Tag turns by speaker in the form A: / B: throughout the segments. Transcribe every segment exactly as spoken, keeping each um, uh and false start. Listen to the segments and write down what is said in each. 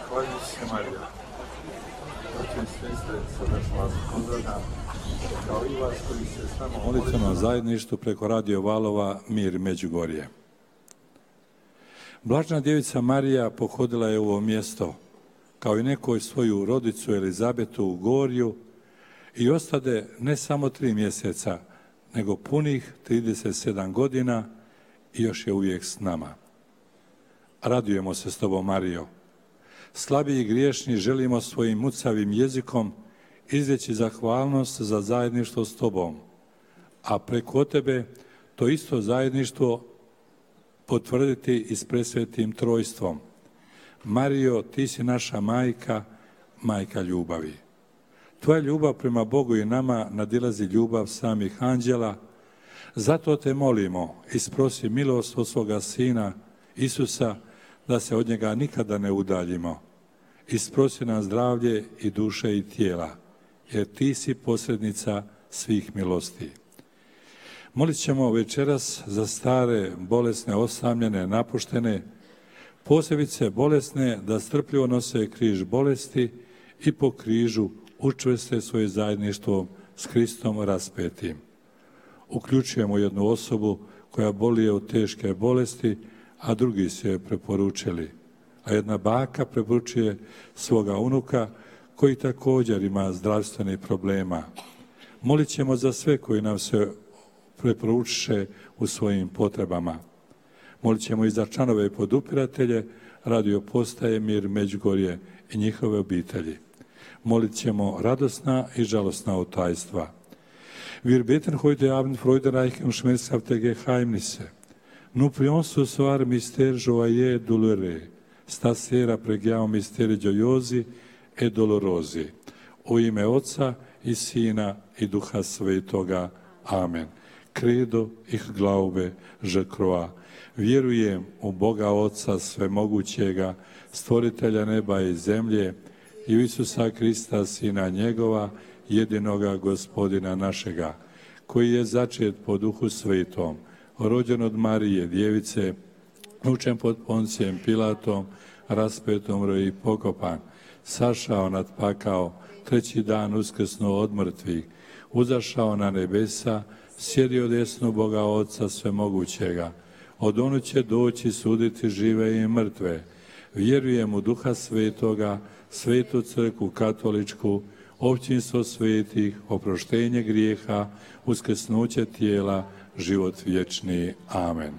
A: Zahvaljujem se, Marija. Oče i sestre, srdačno vas pozdravljam, kao i vas koji se s nama molite na zajedništvu preko radio valova Mir Međugorje. Blažena djevica Marija pohodila je ovo mjesto, kao i nekoj svoju rodicu Elizabetu u Gorju, i ostade ne samo tri mjeseca, nego punih trideset sedam godina i još je uvijek s nama. Radujemo se s tobom, Marijo. Slabiji i griješni želimo svojim mucavim jezikom izreći zahvalnost za zajedništvo s tobom, a preko tebe to isto zajedništvo potvrditi i s presvetim trojstvom. Marijo, ti si naša majka, majka ljubavi. Tvoja ljubav prema Bogu i nama nadilazi ljubav samih anđela, zato te molimo, isprosi milost od svoga Sina Isusa, da se od njega nikada ne udaljimo. Isprosi nam zdravlje i duše i tijela, jer ti si posrednica svih milosti. Molit ćemo večeras za stare, bolesne, osamljene, napuštene, posebice bolesne, da strpljivo nose križ bolesti i po križu učvrste svoje zajedništvo s Kristom raspetim. Uključujemo jednu osobu koja boluje od teške bolesti, a drugi su je preporučili. A jedna baka preporučuje svoga unuka koji također ima zdravstvenih problema. Molit ćemo za sve koji nam se preporučiše u svojim potrebama. Molit ćemo i za članove i podupiratelje radio postaje Mir Međugorje i njihove obitelji. Molit ćemo radosna i žalosna otajstva. Wir beten heute Abend freudereich und schmerzhafte Geheimnisse. Nu prionsus var mister joie dolore, stasera preghiamo misteri gioiosi e dolorosi. U ime Oca i Sina i Duha Svetoga. Amen. Credo, ich glaube, je crois. Vjerujem u Boga Oca Svemogućega, stvoritelja neba i zemlje, i u Isusa Krista, Sina njegova, jedinoga Gospodina našega, koji je začet po Duhu Svetom, rođen od Marije, djevice, učen pod Poncijem Pilatom, raspetom i pokopan, sašao nad pakao, treći dan uskrsnuo od mrtvih, uzašao na nebesa, sjedio desnu Boga Oca Svemogućega, od onu će doći suditi žive i mrtve. Vjerujem u Duha Svetoga, Svetu crkvu katoličku, općinstvo svetih, oproštenje grijeha, uskrsnuće tijela, život vječni. Amen.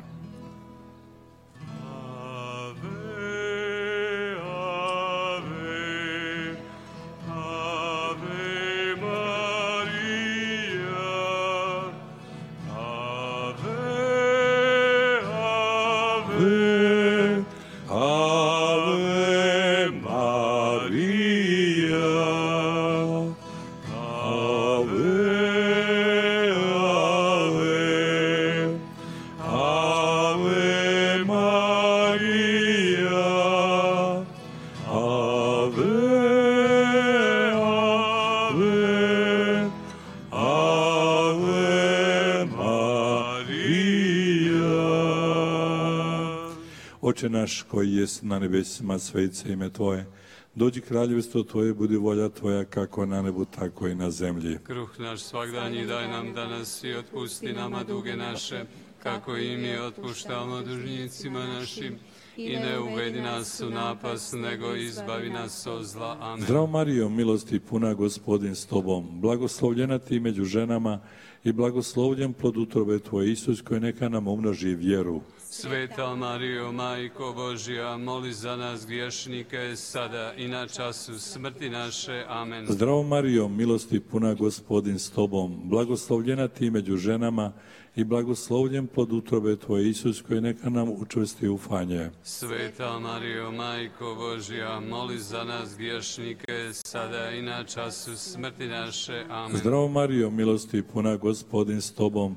A: Oče naš koji jest na nebesima, svetite se ime Tvoje. Dođi kraljevstvo Tvoje, budi volja Tvoja kako na nebu, tako i na zemlji.
B: Kruh naš svagdanji daj nam danas i otpusti nama duge naše, kako i mi otpuštamo dužnicima našim. I ne uvedi nas u napast, nego izbavi nas od zla. Amen.
A: Zdravo Marijo, milosti puna, Gospodin s Tobom, blagoslovljena Ti među ženama i blagoslovljen plod utrobe Tvoje, Isus, koji neka nam umnoži vjeru.
B: Sveta Marijo, Majko Božja, moli za nas griješnike, sada i na času smrti naše. Amen.
A: Zdravo Marijo, milosti puna, Gospodin s Tobom, blagoslovljena Ti među ženama i blagoslovljen plod utrobe Tvoje, Isus, koji neka nam učvrsti ufanje.
B: Sveta Marijo, Majko Božja, moli za nas griješnike, sada i na času smrti naše. Amen.
A: Zdravo Marijo, milosti puna, Gospodin s Tobom,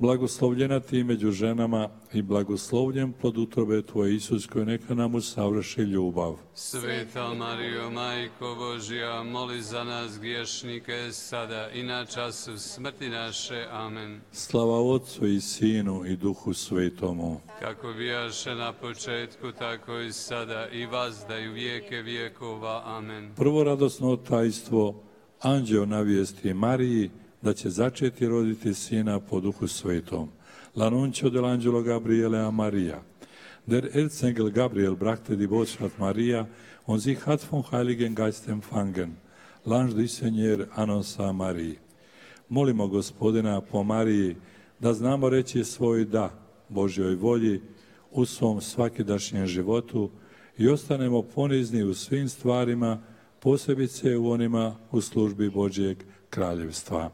A: Blagoslovljena ti među ženama i blagoslovljen plod utrobe tvoje, Isus, koji neka nam usavrši ljubav.
B: Sveta Marijo, Majko Božja, moli za nas griješnike, sada i na času smrti naše. Amen.
A: Slava Otcu i Sinu i Duhu Svetomu.
B: Kako bijaše na početku, tako i sada i vazda i u vijeke vijekova. Amen.
A: Prvo radosno tajstvo, anđeo navijesti Mariji da će začeti roditi sina po Duhu Svetom. L'annuncio dell'angelo Gabriele a Maria. Der Erzengel Gabriel brachte die Botschaft Maria und sie hat vom Heiligen Geist empfangen. L'ange du Seigneur annonça Marie. Molimo Gospodina po Mariji da znamo reći svoj da Božjoj volji u svom svakidašnjem životu i ostanemo ponizni u svim stvarima, posebice u onima u službi Božjeg kraljevstva.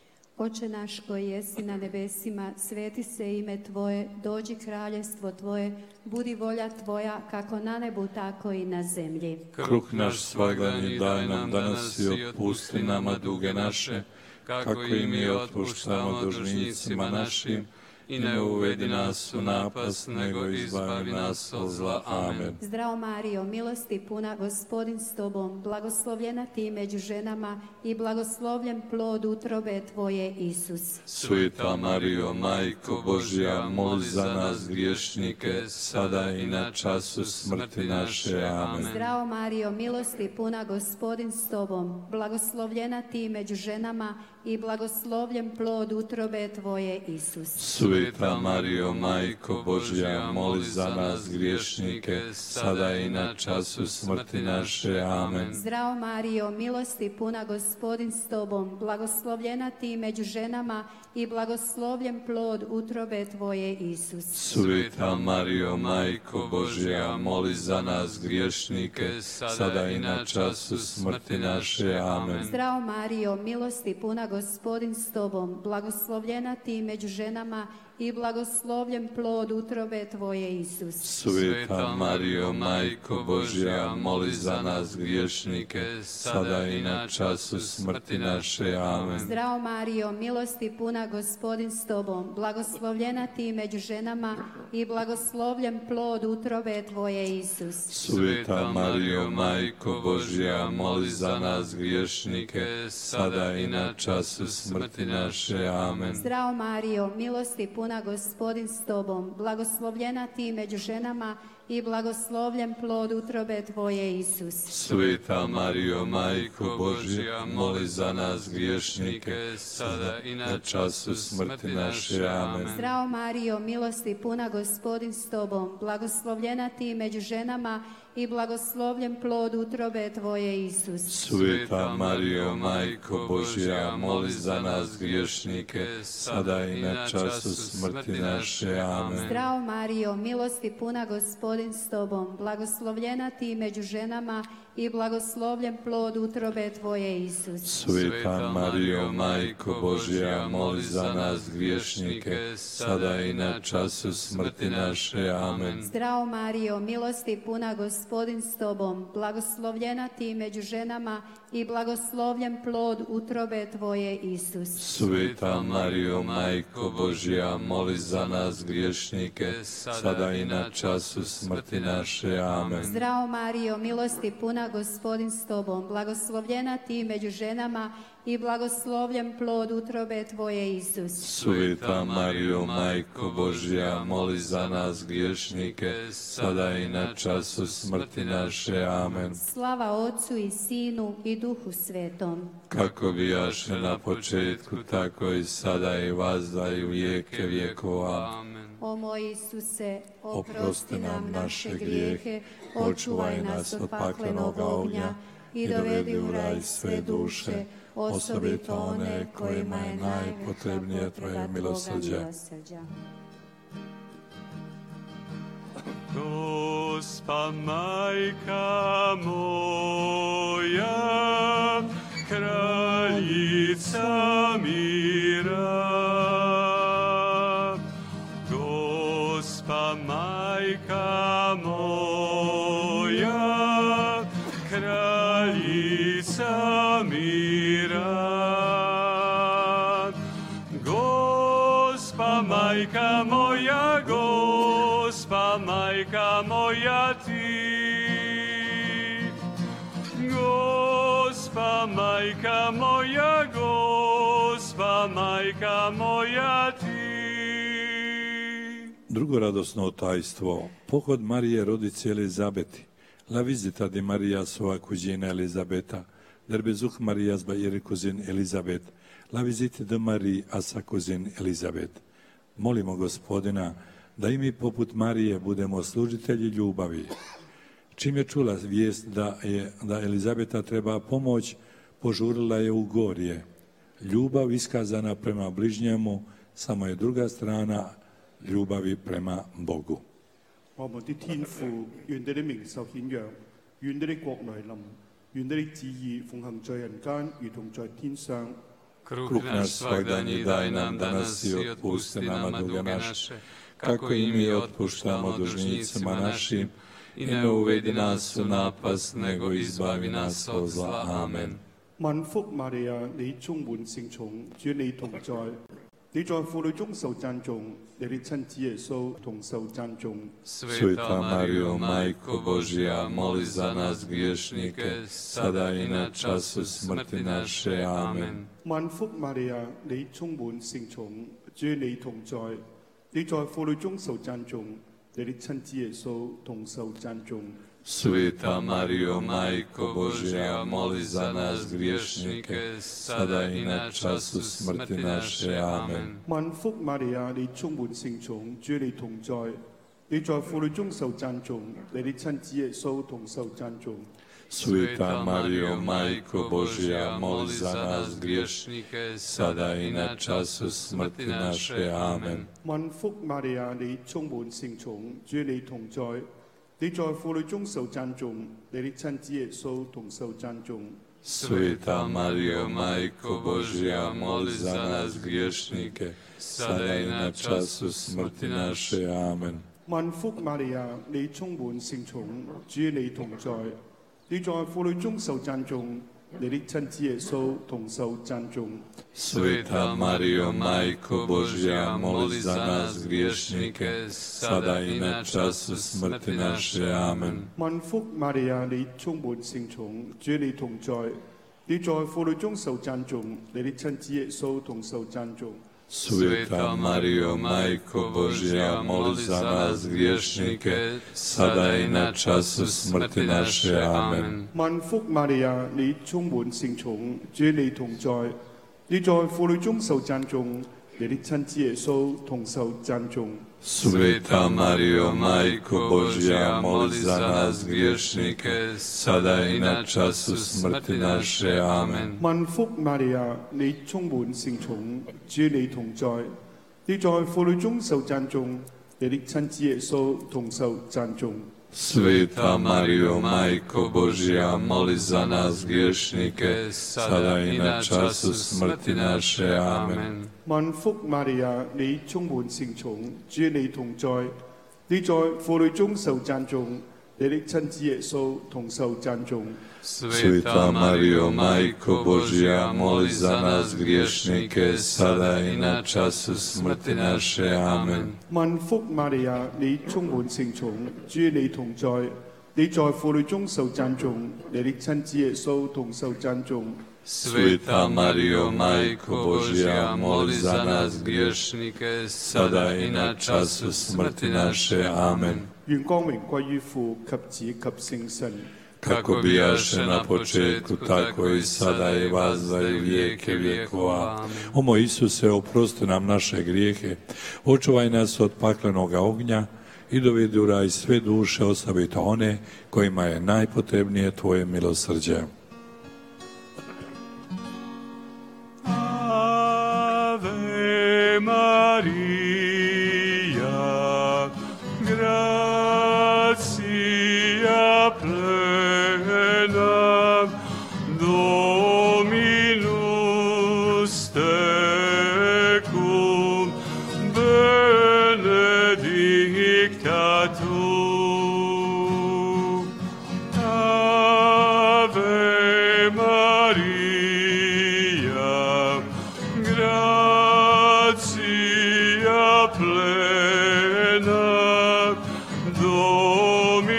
C: Oče naš koji jesi na nebesima, sveti se ime Tvoje, dođi kraljevstvo Tvoje, budi volja Tvoja kako na nebu, tako i na zemlji.
A: Kruh naš svagdanji daj nam danas i otpusti nama duge naše, kako i mi otpuštamo dužnicima našim, i ne uvedi nas u napast, nego izbavi nas od zla. Amen.
C: Zdravo Marijo, milosti puna, Gospodin s Tobom, blagoslovljena ti među ženama i blagoslovljen plod utrobe Tvoje, Isus.
A: Sveta Marijo, Majko Božja, moli za nas griješnike, sada i na času smrti naše. Amen.
C: Zdravo Marijo, milosti puna, Gospodin s Tobom, blagoslovljena ti među ženama i blagoslovljen plod utrobe Tvoje, Isus.
A: Sveta Marijo, Majko Božja, moli za nas griješnike, sada i na času smrti naše. Amen.
C: Zdravo Marijo, milosti puna, Gospodin s Tobom, blagoslovljena ti među ženama i blagoslovljen plod utrobe Tvoje, Isus.
A: Sveta Marijo, Majko Božja, moli za nas griješnike, sada i na času smrti naše. Amen.
C: Zdravo Marijo, milosti puna, Gospodin s Tobom, blagoslovljena ti među ženama i blagoslovljen plod utrobe Tvoje, Isus.
A: Sveta Marijo, Majko Božja, moli za nas griješnike, sada i na času smrti naše. Amen.
C: Zdravo Marijo, milosti puna, Gospodin s Tobom, blagoslovljena ti među ženama i blagoslovljen plod utrobe Tvoje, Isus.
A: Sveta Marijo, Majko Božja, moli za nas griješnike, sada i na času smrti naše. Amen.
C: Zdravo Marijo, milosti puna, Gospodin s Tobom, blagoslovljena ti među ženama i blagoslovljen plod utrobe Tvoje, Isus.
A: Sveta Marijo, Majko Božja, moli za nas griješnike, sada i na času smrti naše. Amen.
C: Zdravo Marijo, milosti puna, Gospodin s Tobom, blagoslovljena ti među ženama i blagoslovljen plod utrobe Tvoje, Isus.
A: Sveta Marijo, Majko Božja, moli za nas griješnike, sada i na času smrti naše. Amen.
C: Zdravo Marijo, milosti puna, Gospodin s Tobom, blagoslovljena ti među ženama i blagoslovljen plod utrobe Tvoje, Isus.
A: Sveta Marijo, Majko Božja, moli za nas griješnike, sada i na času smrti naše. Amen.
C: Zdravo Marijo, milosti puna, Gospodin s Tobom, blagoslovljena ti među ženama i blagoslovljen plod utrobe Tvoje, Isus.
A: Sveta Marijo, Majko Božja, moli za nas griješnike, sada i na času smrti naše. Amen.
C: Zdravo Marijo, milosti puna, Gospodin s Tobom, blagoslovljena ti među ženama i blagoslovljen plod utrobe Tvoje, Isus.
A: Sveta Marijo, Majko Božja, moli za nas griješnike, sada i na času smrti naše. Amen.
C: Slava Otcu i Sinu i Duhu Svetom.
A: Kako bijaše na početku, tako i sada i vazda i u vijeke vjekova.
B: Amen.
C: O moj Isuse,
A: Oprosti nam naše grijehe, očuvaj nas od paklenog ognja i dovedi u raj sve duše, osobito one kojima je najpotrebnije Tvoje milosrđe.
B: Gospa majka moja, kraljica mira. Gospa majka moja, kraljica mira. Gospa moja ti. Gospa majka moja, Gospa majka moja ti.
A: Drugo radosno tajstvo, pohod Marije rodice Elizabeti, la visita di Maria sua cugina Elisabeta, der Besuch Marias bei ihrer Cousine Elisabeth, la visita di Marie a sa cousine Elisabeth. Molimo Gospodina da i mi poput Marije budemo služitelji ljubavi. Čim je čula vijest da je da Elizabeta treba pomoć, požurila je u gorje. Ljubav iskazana prema bližnjemu samo je druga strana ljubavi prema Bogu.
D: 我們的天父，願你的名受顯揚，願你的國來臨，願你的旨意奉行在人間，如同在天上。
B: Kruh naš svagdanji daj nam danas i otpusti nama duge naše, kako i mi otpuštamo dužnicima našim, i ne uvedi nas u napast, nego izbavi nas od zla. Amen.
D: 萬福瑪利亞，你充滿聖寵，主你同在，你在婦女中受讚頌，你的親子耶穌同受讚頌。
B: Sveta Marijo, Majko Božja, moli za nas griješnike, sada i na času smrti naše. Amen.
D: 萬福瑪利亞，你充滿聖寵，主你同在，你在婦女中受讚頌，你的親子耶穌同受讚頌。
B: Sveta Marijo, Majko Božja, moli za nas griješnike, sada i na času smrti naše. Amen.
D: 萬福瑪利亞，你充滿聖寵，主你同在，你在婦女中受讚頌，你的親子耶穌同受讚頌。
B: Sveta Marijo, Majko Božja, moli za nas griješnike, sada i na času smrti naše. Amen.
D: 萬福瑪利亞，你充滿聖寵，主你同在，你在婦女中受讚頌，你的親子耶穌同受讚頌。
B: Sveta Marijo, Majko Božja, moli za nas griješnike, sada i na času smrti naše. Amen.
D: 萬福瑪利亞，你充滿聖寵，主你同在，你在婦女中受讚頌，你的親子耶穌同受讚頌。
B: Sveta Marijo, Majko Božja, moli za nas griješnike, sada i na času smrti naše. Amen.
D: 萬福瑪利亞，你充滿聖寵，主你同在，你在婦女中受讚頌，你的親子耶穌同受讚頌。
B: Sveta Marijo, Majko Božja, moli za nas griješnike, sada i na času smrti naše. Amen.
D: 萬福瑪利亞，你充滿聖寵，主你同在，你在婦女中受讚頌，你的親子耶穌同受讚頌。
B: Sveta Marijo, Majko Božja, moli za nas griješnike, sada i na času smrti naše. Amen.
D: 萬福瑪利亞，你充滿聖寵，主你同在，你在婦女中受讚頌，你的親子耶穌同受讚頌。
B: Sveta Marijo, Majko Božja, moli za nas griješnike, sada i na času smrti naše. Amen.
D: 萬福瑪利亞，你充滿聖寵，主你同在，你在婦女中受讚頌，你的親子耶穌同受讚頌。
B: Sveta Marijo, Majko Božja, moli za nas griješnike, sada i na času smrti naše. Amen.
D: 萬福瑪利亞，你充滿聖寵，主你同在，你在婦女中受讚頌，你的親子耶穌同受讚頌。
B: Sveta Marijo, Majko Božja, moli za nas griješnike, sada i na času smrti naše. Amen.
D: 願光榮歸於父及子及聖神。
B: Kako bijaše na početku, tako i sada i vazda i vijeke vjekova.
A: O moj Isuse, oprosti nam naše grijehe, očuvaj nas od paklenoga ognja i dovedi u raj sve duše, osobito one kojima je najpotrebnije Tvoje milosrđe.
B: Ave Maria, gratia plena, Dominus tecum, benedicta tu. Ave Maria, gratia plena, Dominus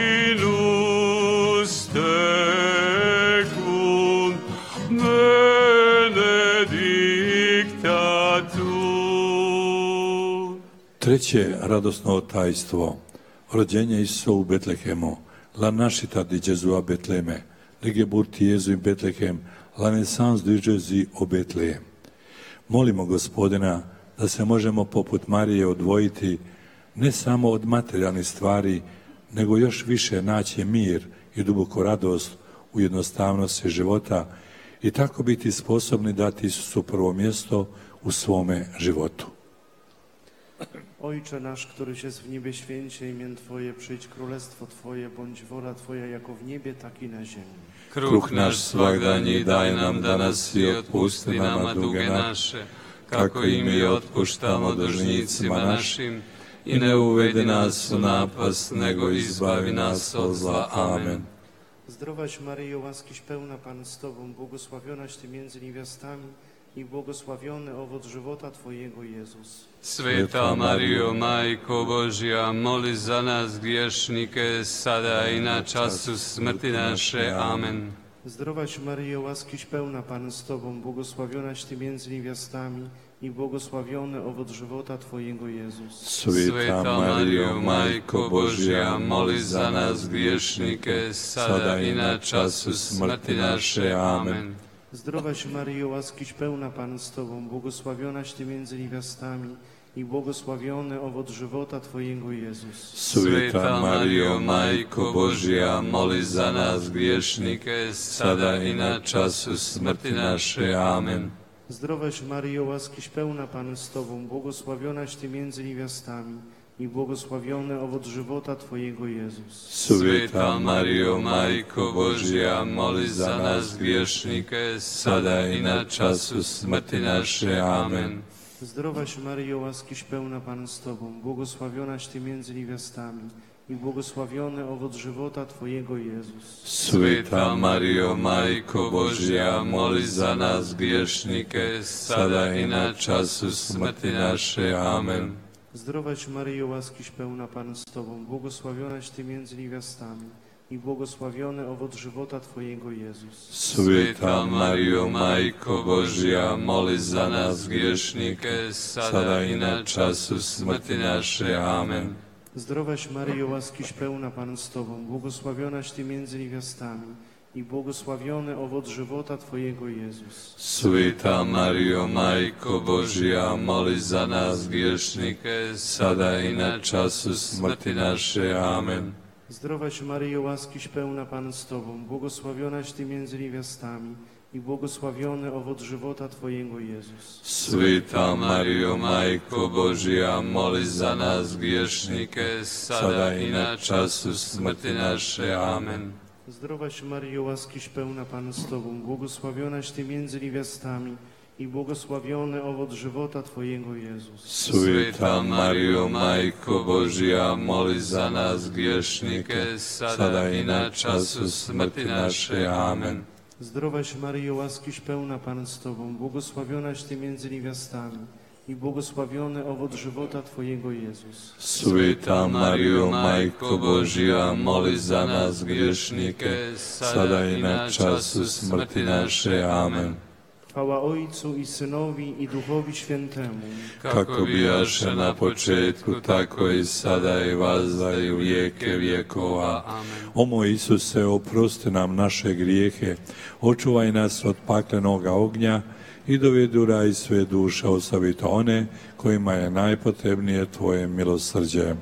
B: benedicta tu.
A: Treće radosno tajstvo, rođenje Isusa u Betlehemu, la nascita di Gesù a Betlemme, le Geburt Jesu in Betlehem, la naissance di Jésus au Betlehem. Molimo Gospodina da se možemo poput Marije odvojiti ne samo od materijalnih stvari, nego još više naći mir i duboku radost u jednostavnosti života i tako biti sposobni dati Isusu prvo mjesto u svome životu.
E: Ojcze nasz, któryś jest w niebie, święcie imię Twoje, przyjdź królestwo Twoje, bądź wola Twoja jako w niebie, tak i na ziemi.
B: Kruh naš svagdanji daj nam danas i otpusti nama duge naše, kako i mi otpuštamo dužnicima našim, i ne uvedi nas u napast, nego izbavi nas od zla. Amen.
E: Zdrowaś Maryjo, łaskiś pełna, Pan z Tobą, błogosławionaś Ty między niewiastami i błogosławiony owoc żywota Twojego, Jezus.
B: Sveta Marijo, Majko Božja, moli za nas griješnike, sada i na času smrti naše. Amen.
E: Zdrowaś Maryjo, łaskiś pełna, Pan z Tobą, błogosławionaś Ty między niewiastami i błogosławiony owoc żywota Twojego, Jezus.
B: Sveta Marijo, Majko Božja, moli za nas griješnike, sada i na času smrti naše. Amen.
E: Zdrowaś Maryjo, łaskiś pełna, Pan z Tobą, błogosławionaś Ty między niewiastami i błogosławiony owoc żywota Twojego, Jezus.
B: Sveta Marijo, Majko Božja, moli za nas griješnike, sada i na času smrti naše. Amen.
E: Zdrowaś Maryjo, łaskiś pełna, Pan z Tobą, błogosławionaś Ty między niewiastami i błogosławiony owoc żywota Twojego, Jezus.
B: Sveta Marijo, Majko Božja, moli za nas griješnike, sada i na času smrti naše. Amen.
E: Zdrowaś Maryjo, łaskiś pełna, Pan z Tobą, błogosławionaś Ty między niewiastami i błogosławiony owoc żywota Twojego, Jezus.
B: Sveta Marijo, Majko Božja, moli za nas griješnike, sada i na času smrti naše. Amen.
E: Zdrowaś Maryjo, łaskiś pełna, Pan z Tobą, błogosławionaś Ty między niewiastami i błogosławiony owoc żywota Twojego, Jezus.
B: Sveta Marijo, Majko Božja, moli za nas griješnike, sada i na času smrti naše. Amen.
E: Zdrowaś Maryjo, łaskiś pełna, Pan z Tobą, błogosławionaś Ty między niewiastami i błogosławiony owoc żywota Twojego, Jezus.
B: Sveta Marijo, Majko Božja, moli za nas griješnike, sada i na času smrti naše. Amen.
E: Zdrowaś Maryjo, łaskiś pełna, Pan z Tobą, błogosławionaś Ty między niewiastami i błogosławiony owoc żywota Twojego, Jezus.
B: Sveta Marijo, Majko Božja, moli za nas griješnike, sada i na času smrti naše. Amen.
E: Zdrowaś Maryjo, łaskiś pełna, Pan z Tobą, błogosławionaś Ty między niewiastami i błogosławiony owoc żywota Twojego, Jezus.
B: Sveta Marijo, Majko Božja, moli za nas griješnike, sada i na času smrti naše. Amen.
E: Zdrowaś Maryjo, łaskiś pełna, Pan z Tobą, błogosławionaś Ty między niewiastami i błogosławiony owoc żywota Twojego, Jezus.
B: Sveta Marijo, Majko Božja, moli za nas griješnike, sada i na času smrti naše. Amen.
E: Chwała Ojcu i Synowi i Duchowi Świętemu.
B: Kako bijaše na početku, tako i sada i vazda i u vijeke vjekova. Amen.
A: O moj Isuse, oprosti nam naše grijehe, očuvaj nas od paklenoga ognja i dovedi u raj sve duše, osobito one kojima je najpotrebnije Tvoje milosrđe.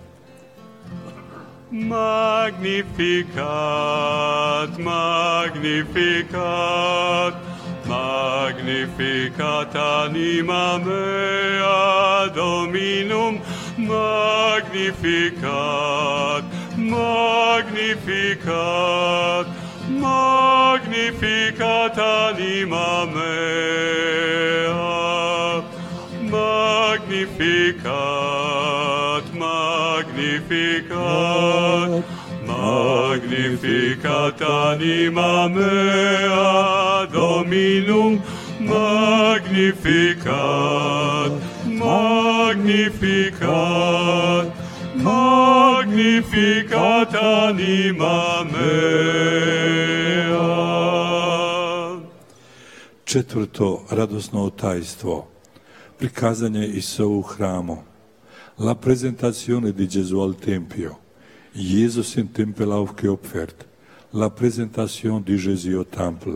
B: Magnificat, magnificat, magnificat anima mea Dominum, magnificat, magnificat, magnificat anima mea, magnificat, magnificat, magnificat anima mea Dominum, magnificat, magnificat, magnificat anima mea.
A: Četvrto radosno tajstvo, prikazanje Isusa u hramu. La presentazione di Gesù al Tempio. Jesus in tempel aufgeopfert. La presentazione di Gesù au temple.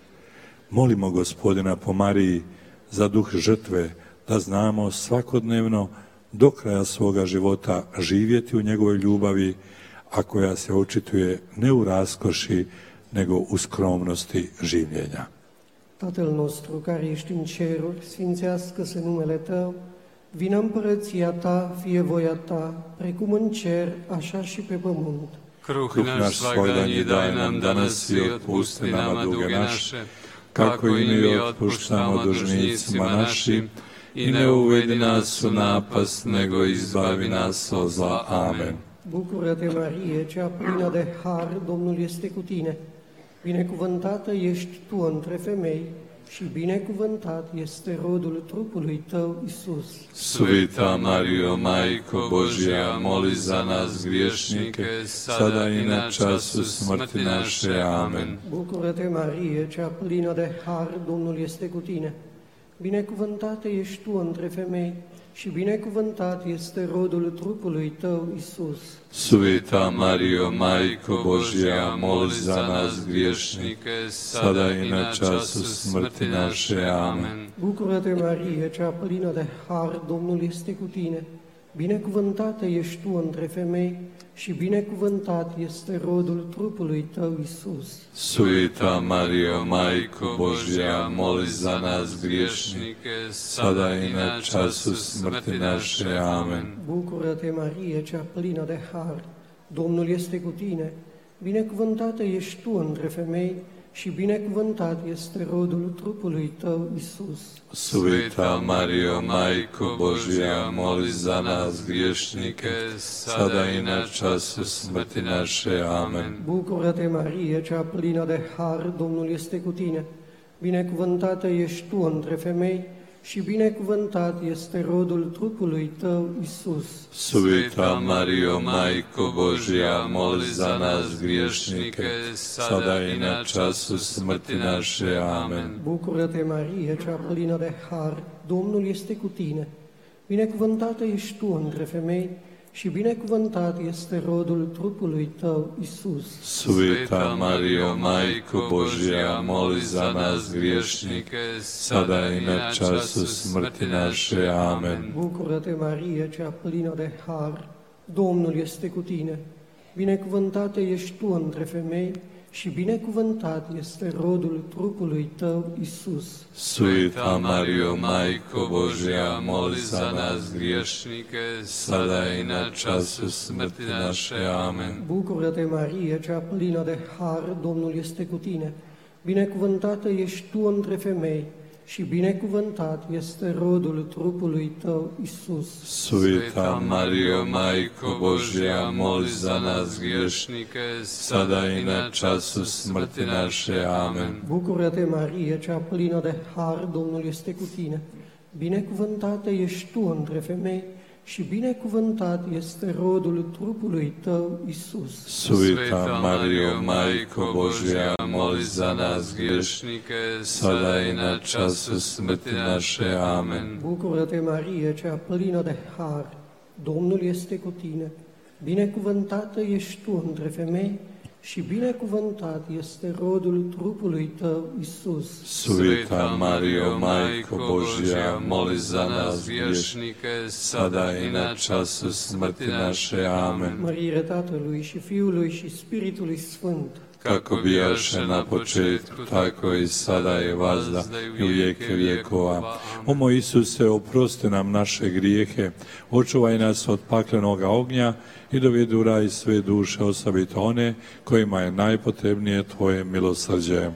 A: Molimo Gospodina po Mariji za duh žrtve, da znamo svakodnevno do kraja svoga života živjeti u njegovoj ljubavi, a koja se očituje ne u raskoši, nego u skromnosti življenja.
F: Tatăl nostru care ești în ceruri, sfințească-se numele Tău, vină împărăția Ta, fie voia Ta, precum în cer, așa și pe pământ.
B: Kruh naš svagdanji daj nam danas i otpusti nama duge naše, kako i mi otpuštamo dužnicima našim, i ne uvedi nas u napast, nego izbavi nas od zla. Amen.
F: Bucură-te, Marie, cea plină de har, Domnul este cu tine. Binecuvântată ești tu între femei și binecuvântat este rodul trupului Tău, Isus.
B: Sveta Marijo, Majko Božja, moli za nas griješnike, sada i na času smrti naše. Amen.
F: Bucură-te, Marie, cea plină de har, Domnul este cu tine. Binecuvântată ești tu între femei și binecuvântat este rodul trupului Tău, Isus.
B: Sveta Marijo, Majko Božja, moli za nas griješnike, sada i na času smrti naše. Amen.
F: Bucură-te, Marie, cea plină de har, Domnul este cu tine. Binecuvântată ești tu între femei și binecuvântat este rodul trupului Tău, Isus.
B: Sveta Marijo, Majko Božja, moli za nas griješnike, sada i na času smrti naše. Amen.
F: Bucură-te, Marie, cea plină de har, Domnul este cu tine. Binecuvântată ești tu între femei și binecuvântat este rodul trupului Tău, Isus.
B: Sveta Marijo, Majko Božja, moli za nas griješnike, sada i na času smrti naše. Amen.
F: Bucură-te, Marie, cea plină de har, Domnul este cu tine. Binecuvântată ești tu între femei și binecuvântat este rodul trupului Tău, Isus.
B: Sveta Marijo, Majko Božja, moli za nas griješnike, sada i na času smrti naše. Amen.
F: Bucură-te, Marie, cea plină de har, Domnul este cu tine. Binecuvântată ești tu între femei și binecuvântat este rodul trupului Tău, Isus.
B: Sveta Marijo, Majko Božja, moli za nas griješnike, sada i na času smrti naše. Amen.
F: Bucură-te, Marie, cea plină de har, Domnul este cu tine. Binecuvântată ești tu între femei și binecuvântat este rodul trupului Tău, Isus.
B: Sveta Marijo, Majko Božja, moli za nas griješnike, sada i na času smrti naše. Amen.
F: Bucură-te, Marie, cea plină de har, Domnul este cu tine. Binecuvântată ești tu între femei și binecuvântat este rodul trupului Tău, Isus.
B: Sveta Marijo, Majko Božja, moli za nas griješnike, sada i na času smrti naše. Amen.
F: Bucură-te, Marie, cea plină de har, Domnul este cu tine. Binecuvântată ești tu între femei și binecuvântat este rodul trupului Tău, Isus.
B: Sveta Marijo, Majko Božja, moli za nas griješnike, sada i na času smrti naše. Amen.
F: Bucură-te, Marie, cea plină de har, Domnul este cu tine. Binecuvântată ești tu între femei și binecuvântat este rodul trupului Tău, Isus.
B: Sveta Marijo, Majko Božja, moli za nas griješnike, sada i na času smrti naše. Amen.
F: Mărire Tatălui și Fiului și Spiritului Sfânt,
B: kako bijaše na početku, tako i sada i vazda i u vijeke vjekova.
A: O moj Isuse, oprosti nam naše grijehe, očuvaj nas od paklenoga ognja i dovedi u raj sve duše, osobito one kojima je najpotrebnije Tvoje milosrđe.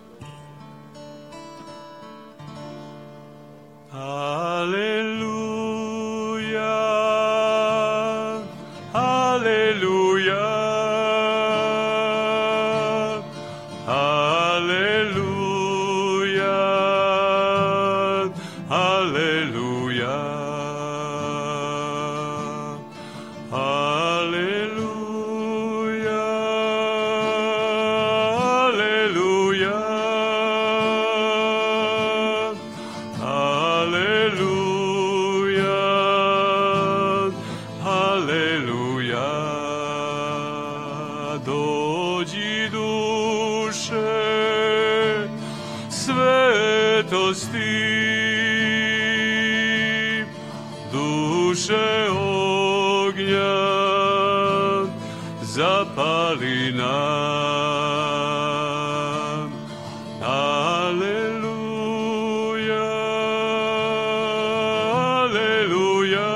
B: Aleluja, aleluja. Aleluja, aleluja. svetosti, duše ognja, zapali nam. Aleluja, aleluja,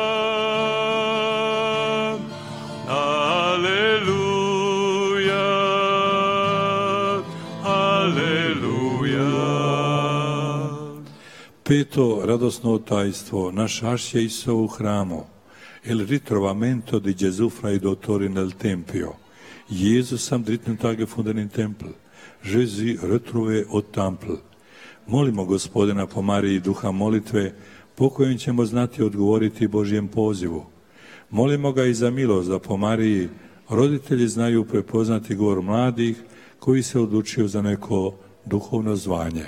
B: aleluja, aleluja.
A: Peto radosno tajstvo, nascasce Iso u hramu, il ritrovamento di Gesù fra i dottori nel Tempio. Gesù sam dritten Tag gefunden im Tempel. Jésus retrouvé au Temple. Molimo Gospodina po Mariji duha molitve, po kojem ćemo znati odgovoriti Božjem pozivu. Molimo ga i za milost da po Mariji roditelji znaju prepoznati govor mladih koji se odlučio za neko duhovno zvanje.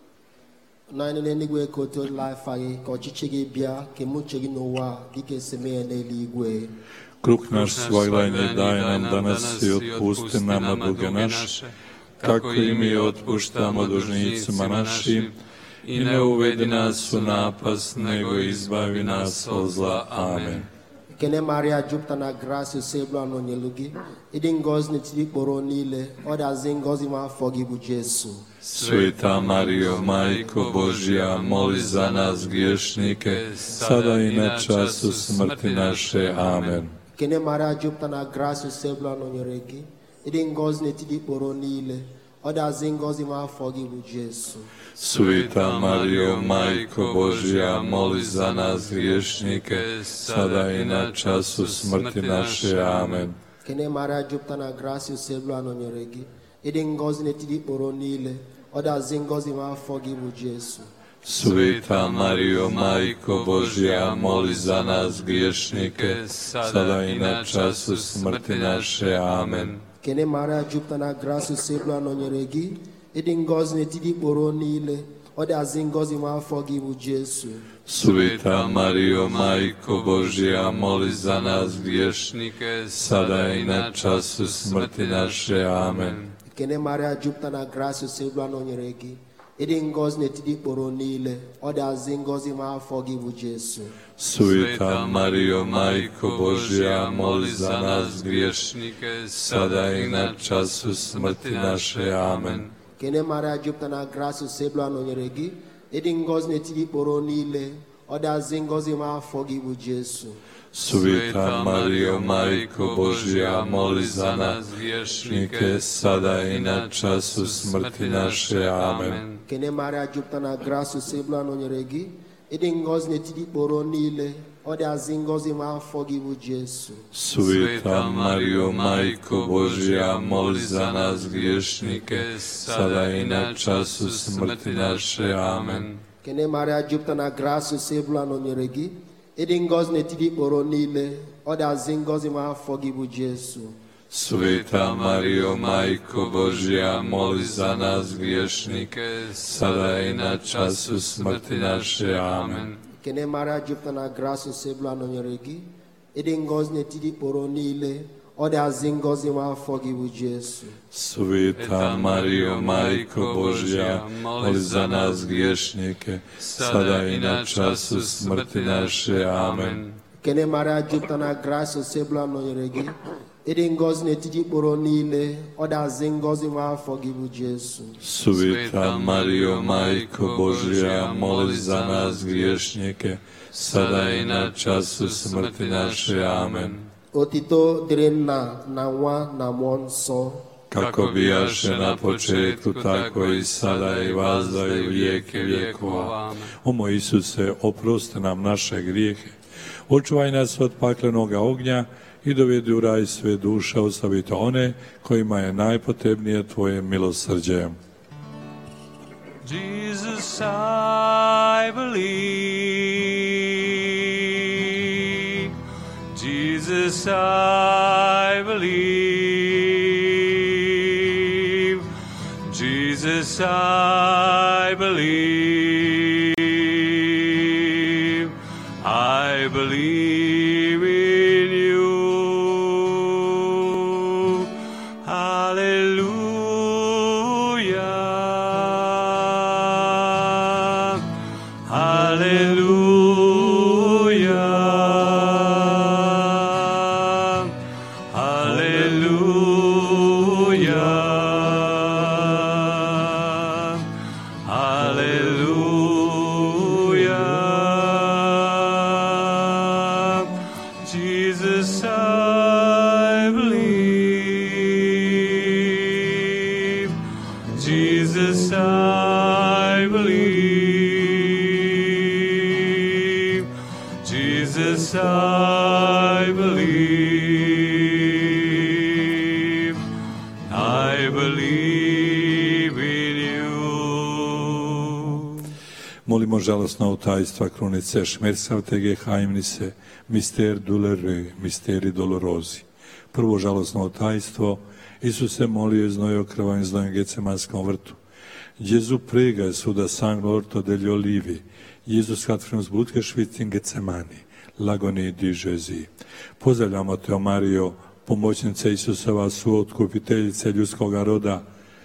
G: Naanị n'eluigwe ka otu life anyị ka ọchịchị gị bịa ka emuche gị n'ụwa dịka esi mee ya n'eluigwe.
A: Kruh naš svagdajni daj nam danas i otpusti nama duge naše, kako i mi otpuštamo dužnicima našim, i ne uvedi nas u napast, nego izbavi nas od zla. Amen.
G: Ekene Maria jupụtara na gracia osebụla nọnyelu gị, ịdị ngọzi n'etiti ikporo niile, ọ dazi ngọzi ma afọ gị bụ Jesu.
A: Sveta Marijo, Majko Božja, moli za nas griješnike, sada i na času smrti naše. Amen.
G: Ekene Maria jupụtara na gracia osebụla nọnyere gị, ịdị ngọzi n'etiti ikporo niile, ọ dazi ngọzi ma afọ gị bụ Jesu.
A: Sveta Marijo, Majko Božja, moli za nas griješnike, sada i na času smrti naše. Amen.
G: Ekene Maria jupụtara na gracia osebụla nọnyere gị, ịdị ngọzi n'etiti ikporo niile, ọ dazi ngọzi ma afọ gị bụ Jesu.
A: Sveta Marijo, Majko Božja, moli za nas griješnike, sada i na času smrti naše. Amen.
G: Ekene Maria jupụtara na gracia osebụla nọnyere gị, ịdị ngọzi n'etiti ikporo niile, ọ dazi ngọzi ma afọ gị bụ Jesu.
A: Sveta Marijo, Majko Božja, moli za nas griješnike, sada i na času smrti naše. Amen.
G: Ekene Maria jupụtara na gracia osebụla nọnyere gị, ịdị ngọzi n'etiti ikporo niile, ọ dazi ngọzi ma afọ gị bụ Jesu.
A: Sveta Marijo, Majko Božja, moli za nas griješnike, sada i na času smrti naše. Amen.
G: Ekene Maria jupụtara na gracia osebụla nọnyere gị, ịdị ngọzi n'etiti ikporo niile, ọ dazi ngọzi ma afọ gị bụ Jesu.
A: Sveta Marijo, Majko Božja, moli za nas griješnike, sada i na času smrti naše. Amen.
G: Ekene Maria jupụtara na gracia osebụla nọnyere gị, ịdị ngọzi n'etiti ikporo niile, ọ dazi ngọzi ma afọ gị bụ Jesu.
A: Sveta Marijo, Majko Božja, moli za nas griješnike, sada i na času smrti naše. Amen.
G: Ekene Maria jupụtara na gracia osebụla nọnyere gị, ịdị ngọzi n'etiti ikporo niile, ọ dazi ngọzi ma afọ gị bụ Jesu.
A: Sveta Marijo, Majko Božja, moli za nas griješnike, sada i na času smrti naše. Amen.
G: Ekene Maria jupụtara na gracia osebụla nọnyere gị, ịdị ngọzi n'etiti ikporo niile, ọ dazi ngọzi ma afọ gị bụ Jesu.
A: Sveta Marijo, Majko Božja, moli za nas griješnike, sada i na času smrti naše. Amen.
G: Ekene Maria jupụtara na gracia osebụla nọnyere gị, ịdị ngọzi n'etiti ikporo niile, ọ dazi ngọzi ma afọ gị bụ Jesu.
A: Sveta Marijo, Majko Božja, moli za nas griješnike, sada i na času smrti naše. Amen.
G: Otito dịrị Nna na Nwa na Mmụọ Nsọ,
A: kako bijaše na početku, tako i sada i vazda i u vijeke vjekova. O moj Isuse, oprosti nam naše grijehe, očuvaj nas od paklenoga ognja i dovedi u raj sve duše, osobito one kojima je najpotrebnije tvoje milosrđe.
B: Jesus, I believe. Jesus, I believe. Jesus, I believe. I believe in you. Hallelujah. Jesus, I believe. Jesus, I believe. I believe in you.
A: Molimo žalostno tajstva krunice šmersavtege hajmnice, mister dolore, misteri dolorozi. Prvo žalostno tajstvo, Isus se molio i znojio krvavim znojem Gecemanskom vrtu. Gesù prega suda sangue l'orto degli olivi. Jesus hat für uns Blut geschwitzt in Getsemani, l'agonie di Gesù. Pozdravljamo te, o Marijo, pomoćnice Isusova, suotkupiteljice ljudskoga roda.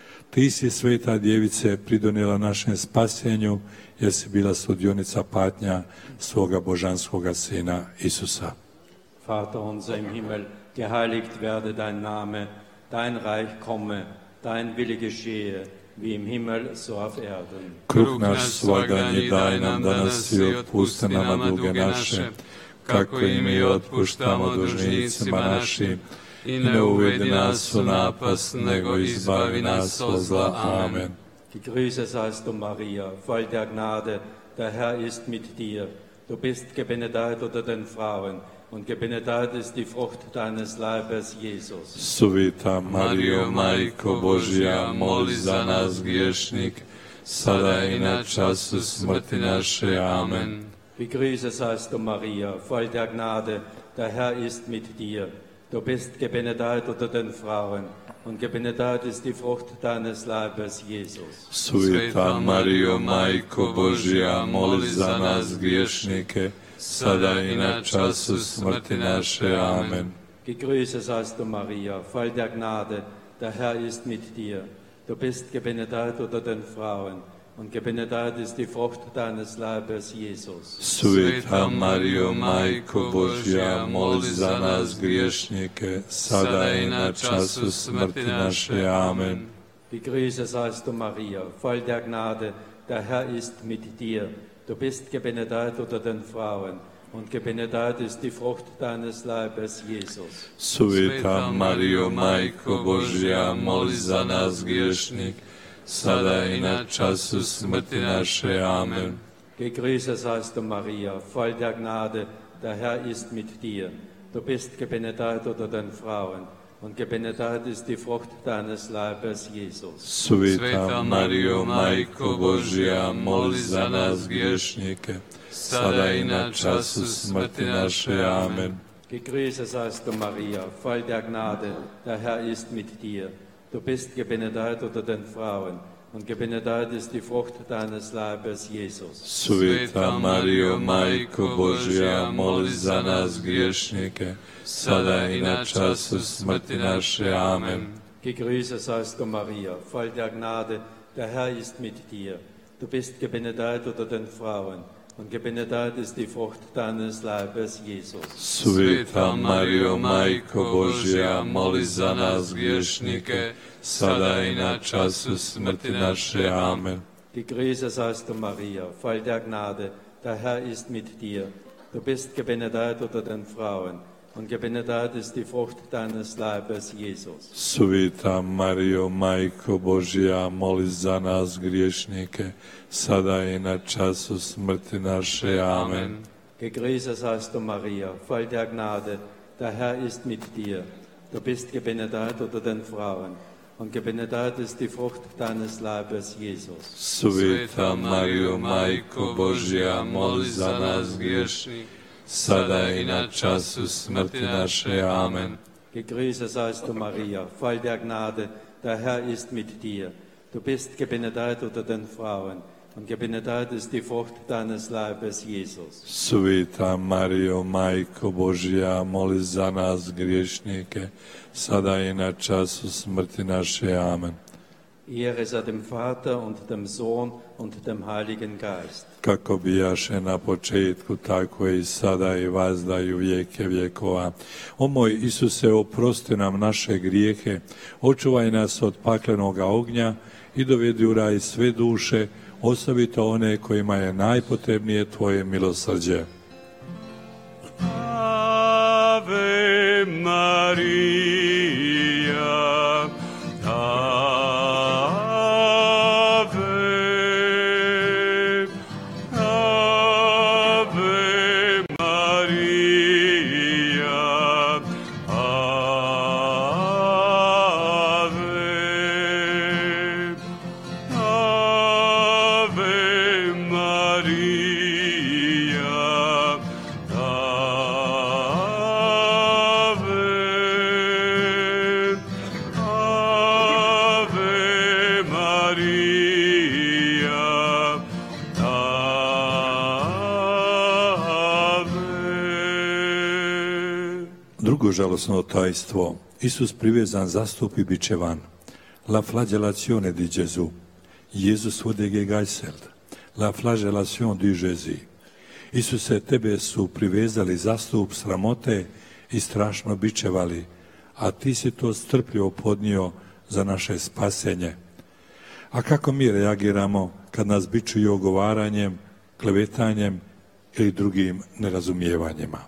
A: Ti si, sveta djevice, pridonijela našem spasenju, jer si bila sudionica patnja svoga božanskoga sina Isusa.
H: Vater unser im Himmel, geheiligt werde dein Name, dein Reich komme, dein Wille geschehe, wie im Himmel, so auf Erden.
A: Kruh naš svagdanji daj nam danas i otpusti nama duge naše, kako i mi otpuštamo dužnicima našim, i ne uvedi nas u napast, nego izbavi nas od zla. Amen.
H: Gegrüßet seist du, Maria, voll der Gnade, der Herr ist mit dir. Du bist gebenedeit unter den Frauen, und gebenedeit ist die Frucht deines Leibes, Jesus.
A: Sveta Marijo, Majko Božja, moli za nas griješnik, sada i na času smrti naše. Amen.
H: Gegrüßet seist du, Maria, voll der Gnade, der Herr ist mit dir. Du bist gebenedeit unter den Frauen, und gebenedeit ist die Frucht deines Leibes, Jesus.
A: Sveta Marijo, Majko Božja, moli za nas griješnike, sada i na času smrti naše. Amen.
H: Gegrüßet seist du, Maria, voll der Gnade, der Herr ist mit dir. Du bist gebenedeit unter den Frauen, und gebenedeit ist die Frucht deines Leibes, Jesus.
A: Sveta Marijo, Majko Božja, moli za nas griješnike, sada i na času smrti naše. Amen.
H: Gegrüßet seist du, Maria, voll der Gnade, der Herr ist mit dir. Du bist gebenedeit unter den Frauen, und gebenedeit ist die Frucht deines Leibes, Jesus.
A: Sveta Marijo, Majko Božja, moli za nas griješnik, sada i na času smrti naše. Amen.
H: Gegrüßet seist du, Maria, voll der Gnade, der Herr ist mit dir. Du bist gebenedeit unter den Frauen, und gebenedeit ist die Frucht deines Leibes, Jesus.
A: Sveta Marijo, Majko Božja, moli za nas griješnike, sada i na času smrti naše. Amen.
H: Gegrüßet seist du, Maria, voll der Gnade, der Herr ist mit dir. Du bist gebenedeit unter den Frauen, und gebenedeit ist die Frucht deines Leibes, Jesus.
A: Sveta Marijo, Majko Božja, moli za nas griješnike, sada i na času smrti naše. Amen.
H: Gegrüßet seist du, Maria, voll der Gnade, der Herr ist mit dir. Du bist gebenedeit unter den Frauen, und gebenedeit ist die Frucht deines Leibes, Jesus.
A: Sveta Marijo, Majko Božja, moli za nas griješnike, sada i na času smrti naše. Amen.
H: Gegrüßet seist du, Maria, voll der Gnade, der Herr ist mit dir. Du bist gebenedeit unter den Frauen, und gebenedeit ist die Frucht deines Leibes, Jesus.
A: Sveta Marijo, Majko Božja, moli za nas griješnike, sada i na času smrti naše. Amen.
H: Gegrüßet seist du, Maria, voll der Gnade, der Herr ist mit dir. Du bist gebenedeit unter den Frauen, und gebenedeit ist die Frucht deines Leibes, Jesus.
A: Sveta Marijo, Majko Božja, moli za nas griješnike, sada i na času smrti naše. Amen.
H: Gegrüßet seist du, Maria, voll der Gnade, der Herr ist mit dir. Du bist gebenedeit unter den Frauen, und gebenedeit ist die Frucht deines Leibes, Jesus.
A: Sveta Marijo, Majko Božja, moli za nas griješnike, sada i na času smrti naše. Amen.
H: Ehre sei dem Vater und dem Sohn und dem Heiligen Geist.
A: Kako bijaše na početku, tako je i sada i vazda i u vijeke vjekova. O moj Isuse, oprosti nam naše grijehe, očuvaj nas od paklenoga ognja i dovedi u raj sve duše, osobito one kojima je najpotrebnije Tvoje milosrđe.
B: Ave Maria, Ave
A: Drugo žalosno tajstvo. Isus privezan za stup i bičevan. La flagellazione di Gesù. Jesus wurde gegeißelt. La flagellation du Jésus. Isuse, tebe su privezali za stup sramote i strašno bičevali, a ti si to strpljivo podnio za naše spasenje. A kako mi reagiramo kad nas bičuju ogovaranjem, klevetanjem ili drugim nerazumijevanjima?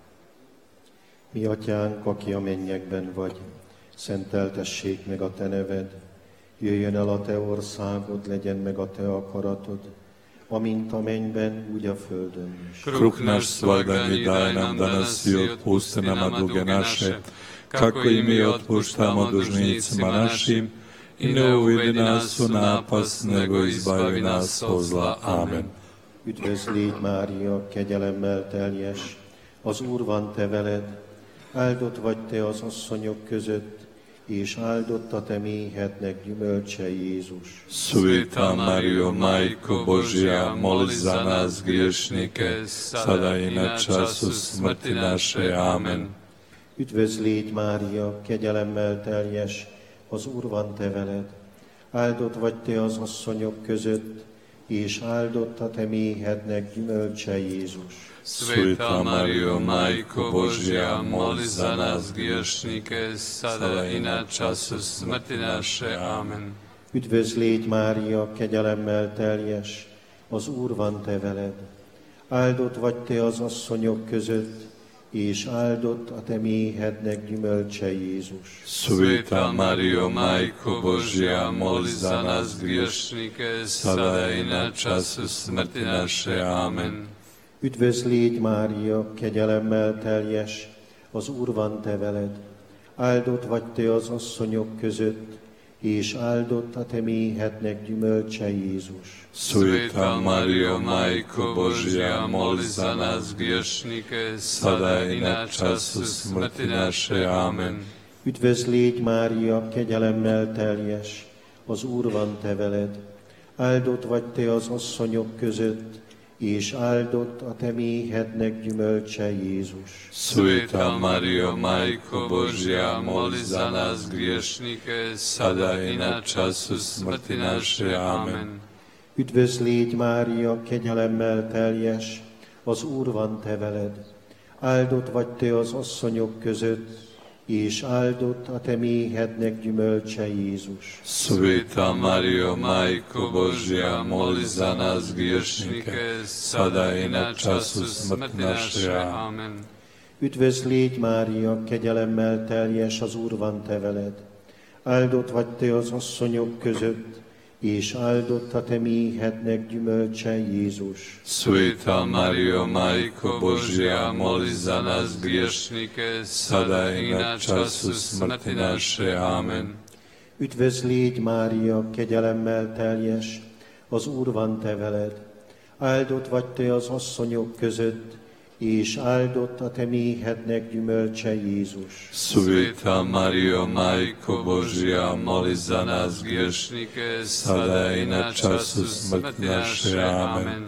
I: Mi atyánk, aki a mennyekben vagy, szenteltessék meg a te neved, jöjjön el a te országod, legyen meg a te akaratod, amint a mennyben, úgy a földön is.
A: Kruh naš svagdanji daj nam danas i otpusti nama duge naše, kako i mi otpuštamo dužnicima našim, i ne uvedi nas u napast, nego izbavi nas od zla. Amen.
I: Üdvözl légy, Mária, kegyelemmel teljes, az Úr van te veled, áldott vagy te az asszonyok között, és áldott a te méhednek gyümölcse Jézus.
A: Sveta Mario, Majko Božja, moli za nas griješnike, sada i na času smrti naše. Amen.
I: Üdvözl légy, Mária, kegyelemmel teljes, az Úr van te veled, áldott vagy te az asszonyok között, és áldott a te méhednek gyümölcse Jézus.
B: Sveta Mario, Majko Božja, moli za nas griješnike, sada i na času smrti naše. Amen.
I: Üdvözl légy, Mária, kegyelemmel teljes, az Úr van te veled, áldott vagy te az asszonyok között, és áldott a te méhednek gyümölcse Jézus.
B: Sveta Mario, Majko Božja, moli za nas griješnike, sada i na času smrti naše. Amen.
I: Üdvözl légy, Mária, kegyelemmel teljes, az Úr van te veled, áldott vagy te az asszonyok között, és áldott a te méhednek gyümölcse Jézus.
B: Sveta Mario, Majko Božja, moli za nas griješnike, sada i na času smrti naše. Amen.
I: Üdvözl légy, Mária, kegyelemmel teljes, az Úr van te veled, áldott vagy te az asszonyok között, és áldott a te méhednek gyümölcse Jézus.
B: Sveta Mario, Majko Božja, moli za nas griješnike, sada i na času smrti naše. Amen.
I: Üdvözl légy, Mária, kegyelemmel teljes, az Úr van te veled, áldott vagy te az asszonyok között, és áldott a te méhednek gyümölcse Jézus.
B: Sveta Mario, Majko Božja, moli za nas griješnike, sada i na času smrti naše. Amen.
I: Üdvözl légy, Mária, kegyelemmel teljes, az Úr van te veled, áldott vagy te az asszonyok között, és áldott a te méhednek gyümölcse Jézus.
B: Sveta Mario, Majko Božja, moli za nas griješnike, sada i na času smrti naše. Amen.
I: Üdvözl légy, Mária, kegyelemmel teljes, az Úr van te veled, áldott vagy te az asszonyok között, és áldott a te méhednek gyümölcse Jézus.
B: Sveta Mario, Majko Božja, moli za nas griješnike, sada i na času smrti naše. Amen.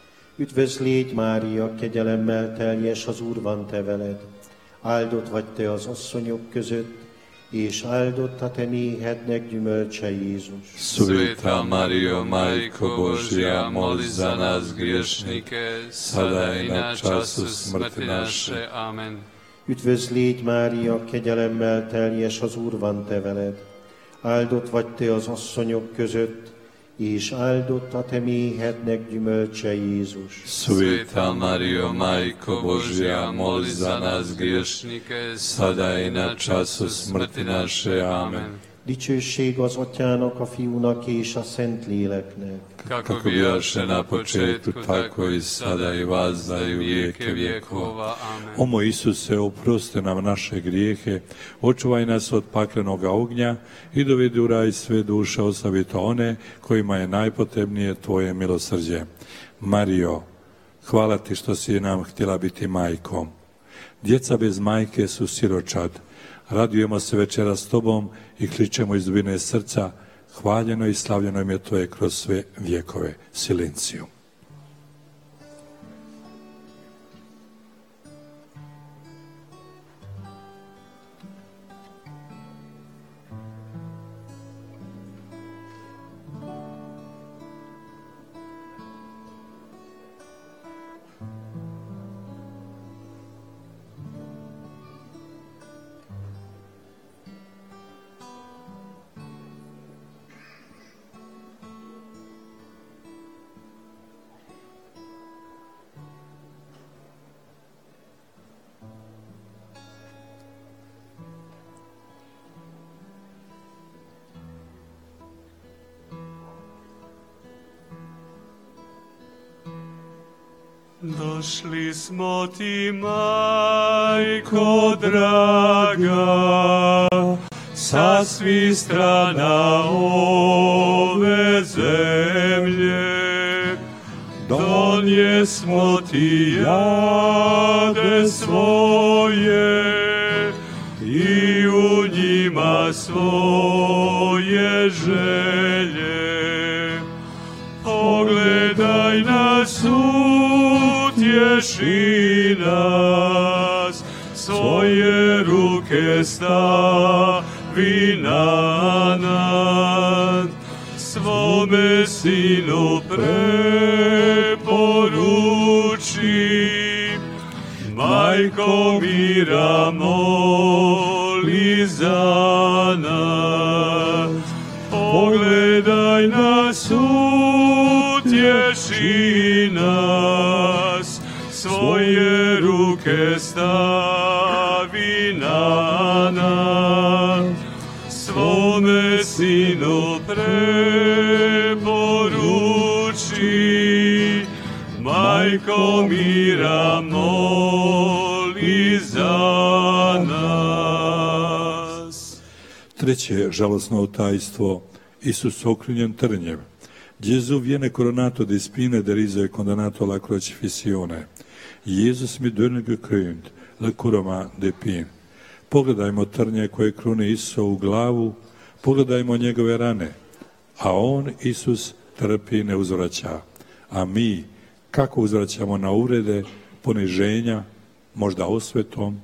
I: Üdvözl légy, Mária, kegyelemmel teljes, az Úr van te veled, áldott vagy te az asszonyok között, és áldott a te méhednek gyümölcse Jézus.
B: Sveta Mario, Majko Božja, moli za nas griješnike, sada i na času smrti naše. Amen.
I: Üdvözl légy, Mária, kegyelemmel teljes, az Úr van te veled, áldott vagy te az asszonyok között, és áldott a te méhednek gyümölcse Jézus.
B: Sveta Mario, Majko Božja, moli za nas griješnike, sada i na času smrti naše. Amen.
I: Dicsőség az Atyának, a Fiúnak és a Szentléleknek.
B: Kako bijaše na početku, tako i sada i vazda i u vijeke vjekova. Amen.
A: O moj Isuse, oprosti nam naše grijehe, očuvaj nas od paklenoga ognja i dovedi u raj sve duše, osobito one kojima je najpotrebnije tvoje milosrđe. Mario, hvala ti što si nam htjela biti majkom. Djeca bez majke su siročad. Radujemo se večera s tobom i kličemo iz dubine srca, hvaljeno i slavljeno ime Tvoje kroz sve vjekove. Silencio.
B: Došli smo ti, majko draga, sa svih strana ove zemlje. Donjesmo ti jade svoje i u njima svoje želje. Pogledaj nas, utješi nas, svoje ruke stavi na nas, svome sinu preporuči. Majko mira, moli za nas. Pogledaj nas, utješi nas, svoje ruke stavi na nas, svome sinu preporuči. Majko mira, moli za nas.
A: Treće žalosno tajstvo, Isus okrunjen trnjem. Gesù viene coronato di spine, deriso e condannato alla crocifissione. Jesus mi dönne gekrönt, la korona de pin. Pogledajmo trnje koje krune Isusovu glavu, pogledajmo njegove rane, a on, Isus, trpi, ne uzvraća. A mi, kako uzvraćamo na uvrede, poniženja, možda osvetom?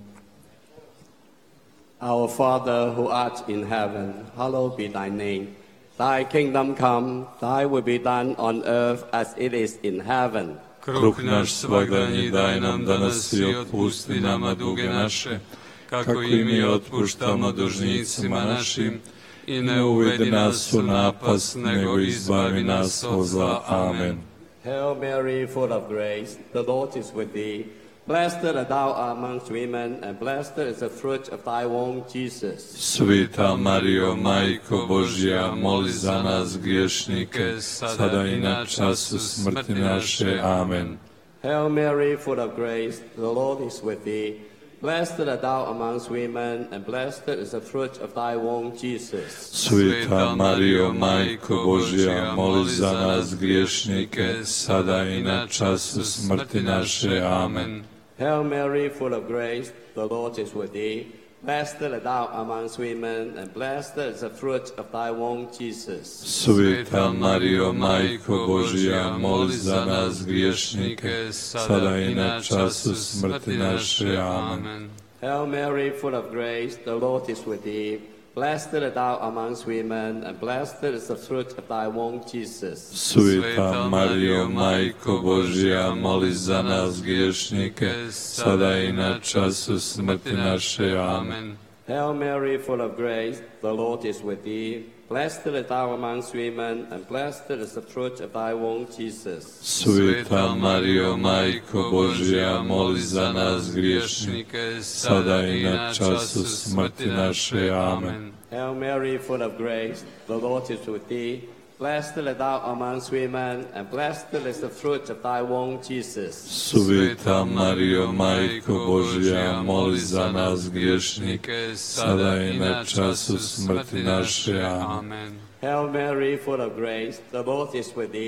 J: Our Father who art in heaven, hallowed be thy name. Thy kingdom come, thy will be done on earth as it is in heaven.
B: Kruh naš svagdanji daj nam danas i otpusti nama duge naše, kako i mi otpuštamo dužnicima našim, i ne uvedi nas u napast, nego izbavi nas od zla. Amen.
J: Hail Mary, full of grace, the Lord is with thee. Blessed art thou amongst women, and blessed is the fruit of thy womb, Jesus.
B: Sveta Marijo, Majko Božja, moli za nas griješnike, sada i na času smrti naše. Amen.
J: Hail Mary, full of grace, the Lord is with thee. Blessed art thou amongst women, and blessed is the fruit of thy womb, Jesus.
B: Sveta Marijo, Majko Božja, moli za nas griješnike, sada i na času smrti naše. Amen.
J: Hail Mary, full of grace, the Lord is with thee. Blessed art thou amongst women, and blessed is the fruit of thy womb, Jesus.
B: Sveta Marijo, Majko Božja, moli za nas griješnike, sada i na času smrti naše. Amen.
J: Hail Mary, full of grace, the Lord is with thee. Blessed art thou amongst women, and blessed is the fruit of thy womb, Jesus.
B: Sveta Marijo, Majko Božja, moli za nas griješnike, sada i na času smrti naše. Amen.
J: Hail Mary, full of grace, the Lord is with thee. Blessed art thou amongst women, and blessed is the fruit of thy womb, Jesus.
B: Sveta Marijo, Majko Božja, moli za nas griješnike, sada i na času smrti naše. Amen.
J: Hail Mary, full of grace, the Lord is with thee. Blessed art thou amongst women, and blessed is the fruit of thy womb, Jesus.
B: Sveta Marijo, Majko Božja, moli za nas griješnike, sada i na času smrti naše. Amen.
J: Hail Mary, full of grace, the Lord is with thee.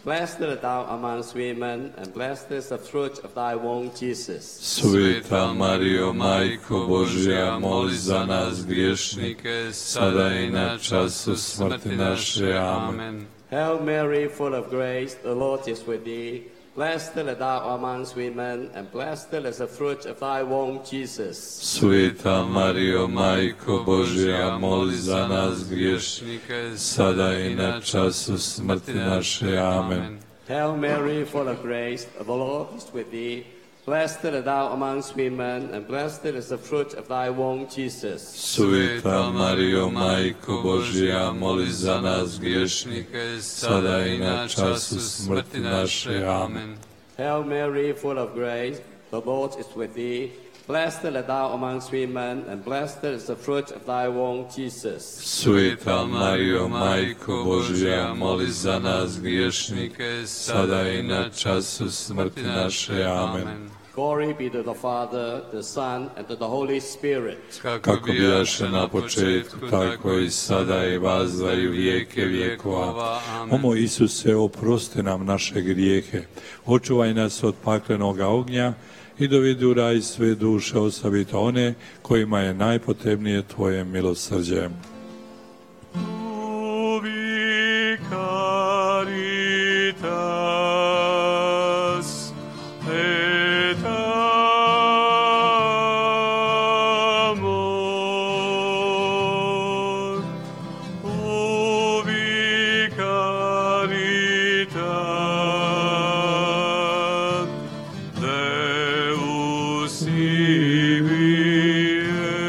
J: Blessed art thou amongst women, and blessed is the fruit of thy womb, Jesus.
A: Sveta Marijo, Majko Božja, moli za nas griješnike, sada i na času smrti naše. Amen.
J: Hail Mary, full of grace, the Lord is with thee. Blessed art thou amongst women, and blessed is the fruit of thy womb, Jesus.
A: Sveta Marijo, Majko Božja, moli za nas griješnike, sada i na času smrti naše. Amen.
J: Hail Mary, full of grace, the Lord is with thee. Blessed art thou amongst women, and blessed is the fruit of thy womb, Jesus.
A: Sveta Marijo, Majko Božja, moli za nas griješnike, sada i na času smrti naše. Amen.
J: Hail Mary, full of grace, the Lord is with thee. Blessed art thou amongst women, and blessed is the fruit of thy womb, Jesus.
A: Sveta Marijo, Majko Božja, moli za nas griješnike, sada i na času smrti naše. Amen.
J: Glory be to the Father, the Son, and to the Holy Spirit.
A: Kako bijaše na početku, tako i sada i vazda i u vijeke vjekova. O moj Isuse, oprosti nam naše grijehe, očuvaj nas od paklenoga ognja i dovedi u raj sve duše, osobito one kojima je najpotrebnije tvoje milosrđe.
B: Ubi caritas et amor. Ubi caritas Deus ibi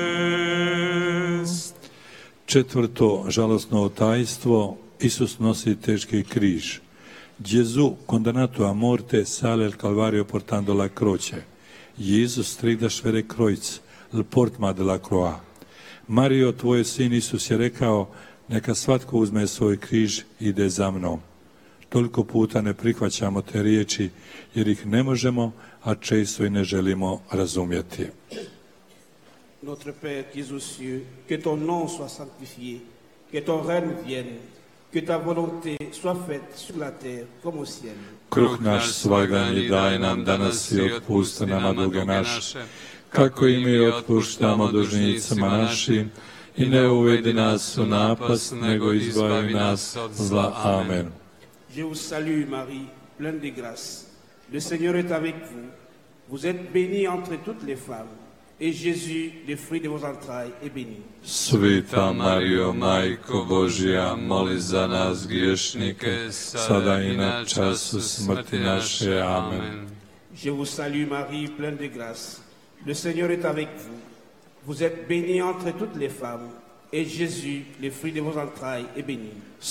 B: est.
A: Četvrto žalosno tajstvo, Isus nosi teški križ. Gesù, condannato a morte, sale al Calvario portando la croce. Jesus trägt das schwere Kreuz, il portma della croix. Mario, tvoj sin Isus je rekao, neka svatko uzme svoj križ i ide za mnom. Toliko puta ne prihvaćamo te riječi, jer ih ne možemo, a često i ne želimo razumjeti.
K: Notre Père qui es aux cieux, que ton nom soit sanctifié, que ton règne vienne, que ta volonté soit faite sur la terre comme au ciel.
A: Kruh naš svagdanji daj nam danas i otpusti nama duge naše, kako i mi otpuštamo dužnicima našim, i ne uvedi nas u napast, nego izbavi nas od zla. Amen.
K: Je vous salue Marie, pleine de grâce. Le Seigneur est avec vous. Vous êtes bénie entre toutes les femmes, et Jésus, le fruit de vos entrailles, est béni.
A: Sveta Marijo, Majko Božja, moli za nas griješnike, sada i na času smrti naše. Amen.
K: Je vous salue Marie, pleine de grâce. Le Seigneur est avec vous. Vous êtes bénie entre toutes les femmes, et Jésus, le fruit de vos entrailles, est béni.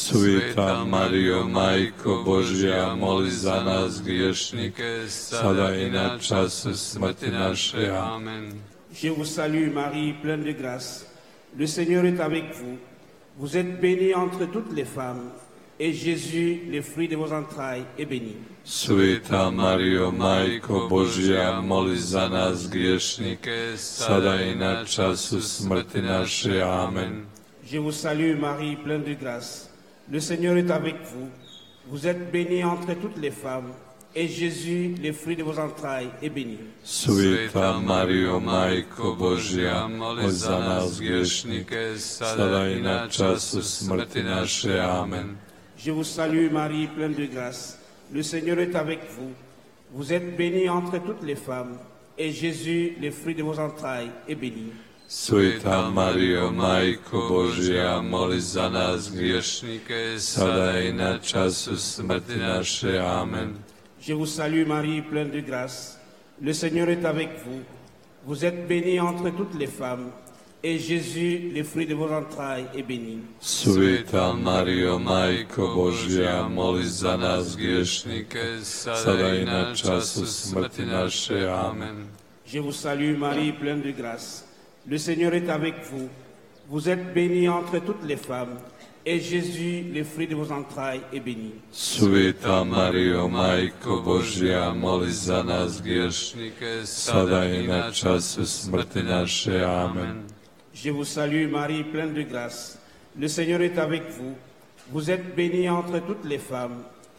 A: Sveta Marijo, Majko Božja, moli za nas griješnike, sada i na času smrti naše. Amen.
K: Je vous salue Marie, pleine de grâce. Le Seigneur est avec vous. Vous êtes bénie entre toutes les femmes, et Jésus, le fruit de vos entrailles, est béni.
A: Sveta Marijo, Majko Božja, moli za nas griješnike, sada i na času smrti naše. Amen.
K: Je vous salue Marie, pleine de grâce. Le Seigneur est avec vous. Vous êtes bénie entre toutes les femmes, et Jésus, le fruit de vos entrailles, est béni.
A: Sveta Marijo, Majko Božja, moli za nas griješnike, sada i na času smrti naše. Amen.
K: Je vous salue Marie, pleine de grâce. Le Seigneur est avec vous. Vous êtes bénie entre toutes les femmes, et Jésus, le fruit de vos entrailles, est béni.
A: Sveta Marijo, Majko Božja, moli za nas griješnike, sada i na času smrti naše. Amen.
K: Je vous salue Marie, pleine de grâce. Le Seigneur est avec vous. Vous êtes bénie entre toutes les femmes, et Jésus, le fruit de vos entrailles, est béni.
A: Sveta Marijo, Majko Božja, moli za nas griješnike, sada i na času smrti naše. Amen.
K: Je vous salue Marie, pleine de grâce. Le Seigneur est avec vous. Vous êtes bénie entre toutes les femmes, et Jésus, le fruit de vos entrailles, est béni.
A: Sveta Marijo, Majko Božja, moli za nas griješnike, sada i na času smrti naše. Amen.
K: Je vous salue Marie, pleine de grâce. Le Seigneur est avec vous. Vous êtes bénie entre toutes les femmes,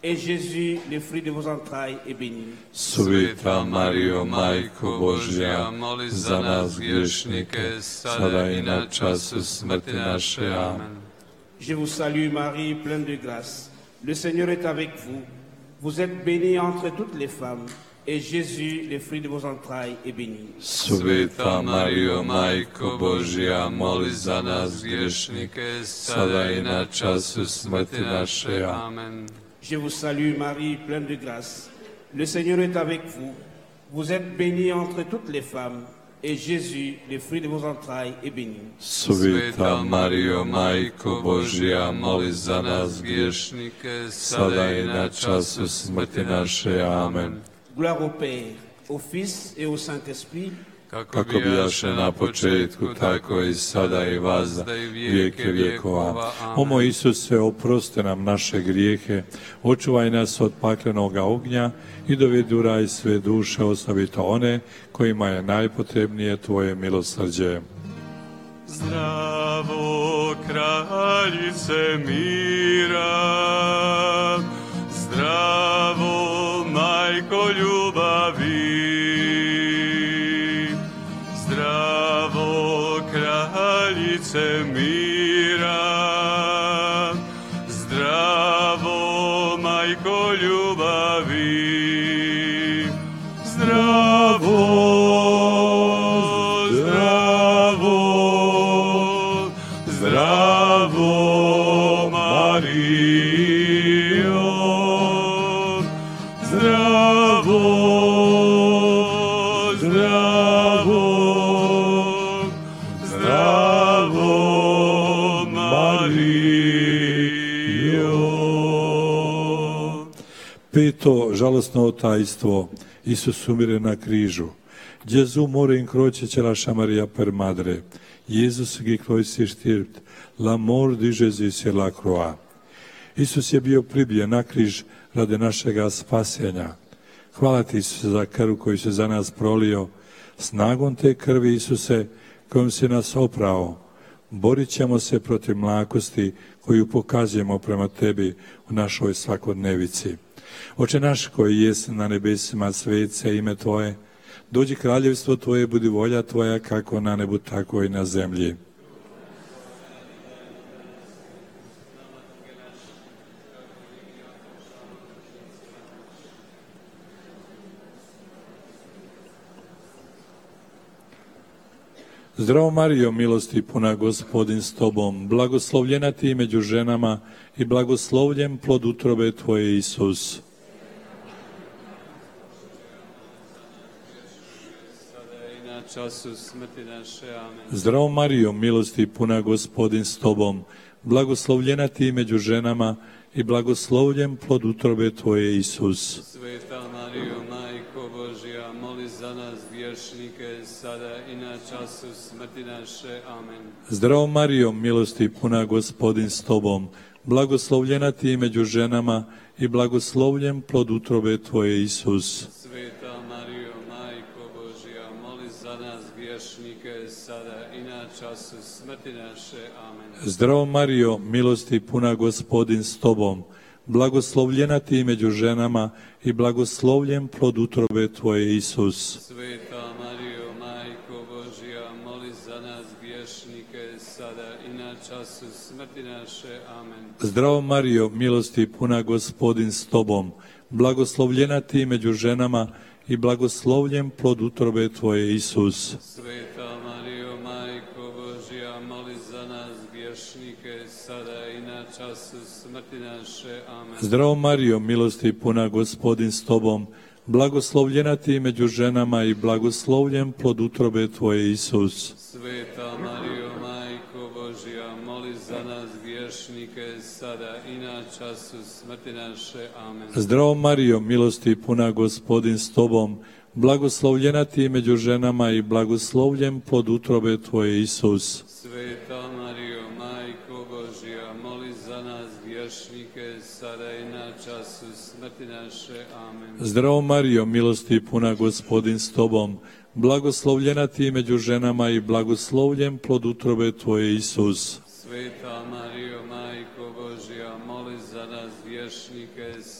K: et Jésus, le fruit de vos entrailles, est béni.
A: Sveta Marijo, Majko Božja, moli za nas griješnike, sada i na času smrti naše. Amen.
K: Je vous salue Marie, pleine de grâce. Le Seigneur est avec vous. Vous êtes bénie entre toutes les femmes, et Jésus, le fruit de vos entrailles, est béni.
A: Sveta Marijo, Majko Božja, moli za nas griješnike, sada i na času smrti naše. Amen.
K: Je vous salue Marie, pleine de grâce. Le Seigneur est avec vous. Vous êtes bénie entre toutes les femmes, et Jésus, le fruit de vos entrailles, est béni.
A: Sveta Marijo, Majko Božja, moli za nas griješnike, sada i na času smrti naše. Amen.
K: Gloire au Père, au Fils et au Saint-Esprit,
A: kako bijaše na početku, tako i sada i vazda, vijeke vjekova. O moj Isuse, oprosti nam naše grijehe, očuvaj nas od paklenoga ognja i dovedi u raj sve duše, osobito one kojima je najpotrebnije Tvoje milosrđe.
B: Zdravo, kraljice mira, zdravo, majko ljubavi, zdravo, kraljice mira, zdravo, majko ljubavi, zdravo, zdravo, zdravo, Marijo, zdravo, zdravo, zdravo, Marijo.
A: Peto žalostno tajstvo. Isus umire na križu. Gesù muore in croce ce lascia Maria per madre. Jesus gekreuzigt stirbt. L'amor di Gesù sur la croix. Isus je bio pribijen na križ radi našega spasenja. Hvala Ti, Isuse, za krv koju si za nas prolio. Snagom te krvi, Isuse, kojom si nas oprao, borit ćemo se protiv mlakosti koju pokazujemo prema Tebi u našoj svakodnevici. Oče naš koji jesi na nebesima, svet se ime Tvoje, dođi kraljevstvo Tvoje, budi volja Tvoja kako na nebu, tako i na zemlji. Zdravo Marijo, milosti puna, Gospodin s Tobom, blagoslovljena Ti među ženama i blagoslovljen plod utrobe Tvoje, Isus.
B: Času smrti naše. Amen.
A: Zdravo Marijo, milosti puna, Gospodin s Tobom, blagoslovljena Ti među ženama i blagoslovljen plod utrobe Tvoje, Isus.
B: Sveta Marijo, Majko Božja, moli za nas griješnike, sada i na času smrti naše. Amen.
A: Zdravo Marijo, milosti puna, Gospodin s Tobom, blagoslovljena Ti među ženama i blagoslovljen plod utrobe Tvoje, Isus.
B: Sveta Marijo, Majko Božja, moli za nas griješnike, sada i na času smrti naše. Amen.
A: Zdravo Marijo, milosti puna, Gospodin s Tobom, blagoslovljena Ti među ženama i blagoslovljen plod utrobe Tvoje, Isus.
B: Sveta Marijo, Majko Božja, moli za nas griješnike, sada i na času smrti naše. Amen.
A: Zdravo Marijo, milosti puna, Gospodin s Tobom, blagoslovljena Ti među ženama i blagoslovljen plod utrobe Tvoje, Isus.
B: Sveta Marijo, Majko Božja, moli za nas griješnike, sada i na času smrti naše. Amen.
A: Zdravo Marijo, milosti puna, Gospodin s Tobom, blagoslovljena Ti među ženama i blagoslovljen plod utrobe Tvoje, Isus.
B: Sveta Marijo, Majko Božja, moli za nas griješnike, sada i na času smrti naše. Amen.
A: Zdravo Marijo, milosti puna, Gospodin s Tobom, blagoslovljena Ti među ženama i blagoslovljen plod utrobe Tvoje, Isus.
B: Sveta Marijo, Majko Božja, moli za nas griješnike, sada i na času smrti naše. Amen.
A: Zdravo Marijo, milosti puna, Gospodin s Tobom, blagoslovljena Ti među ženama i blagoslovljen plod utrobe Tvoje, Isus.
B: Sveta Marijo, Majko Božja, moli za nas griješnike,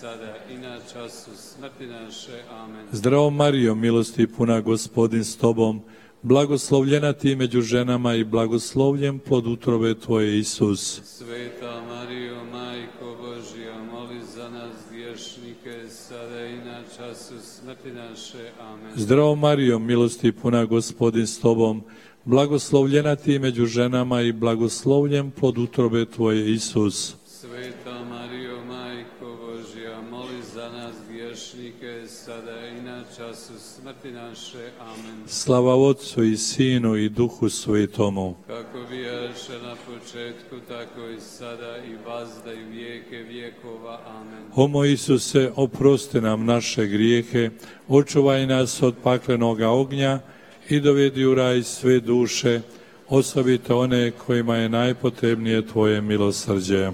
B: sada i na času smrti naše. Amen.
A: Zdravo Marijo, milosti puna, Gospodin s tobom, blagoslovljena ti među ženama i blagoslovljen plod utrobe tvoje, Isus.
B: Sveta Marijo, Majko Božja, moli za nas griješnike, sada i na času smrti naše. Amen.
A: Zdravo Marijo, milosti puna, Gospodin s tobom, blagoslovljena ti među ženama i blagoslovljen plod utrobe tvoje, Isus.
B: Sveta Marijo, Majko Božja, moli za nas griješnike, sada i na času smrti naše. Amen.
A: Slava Otcu i Sinu i Duhu Svetomu.
B: Kako bijaše na početku, tako i sada i vazda i vijeke vjekova. Amen.
A: O moj Isuse, oprosti nam naše grijehe, očuvaj nas od paklenoga ognja i dovedi u raj sve duše, osobito one kojima je najpotrebnije tvoje milosrđe.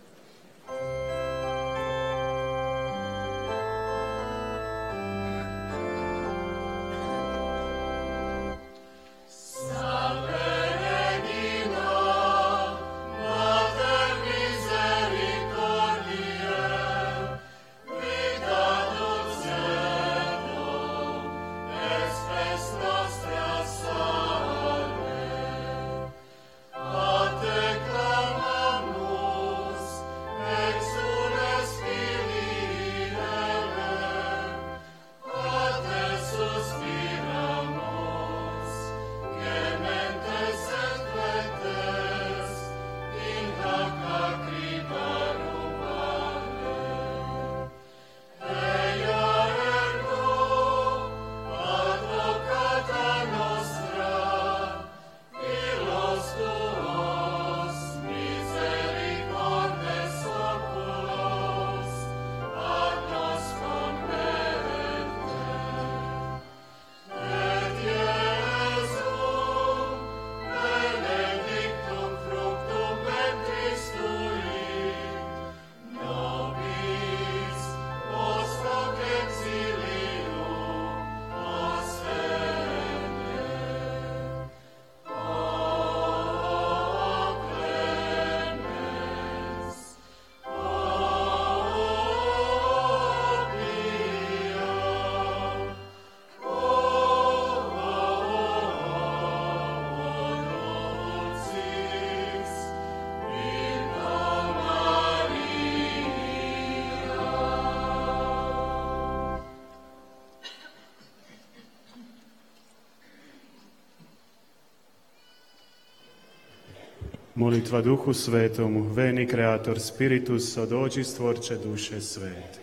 D: Molitva Duhu Svetomu, veni Creator Spiritus, odođi stvorče duše svete.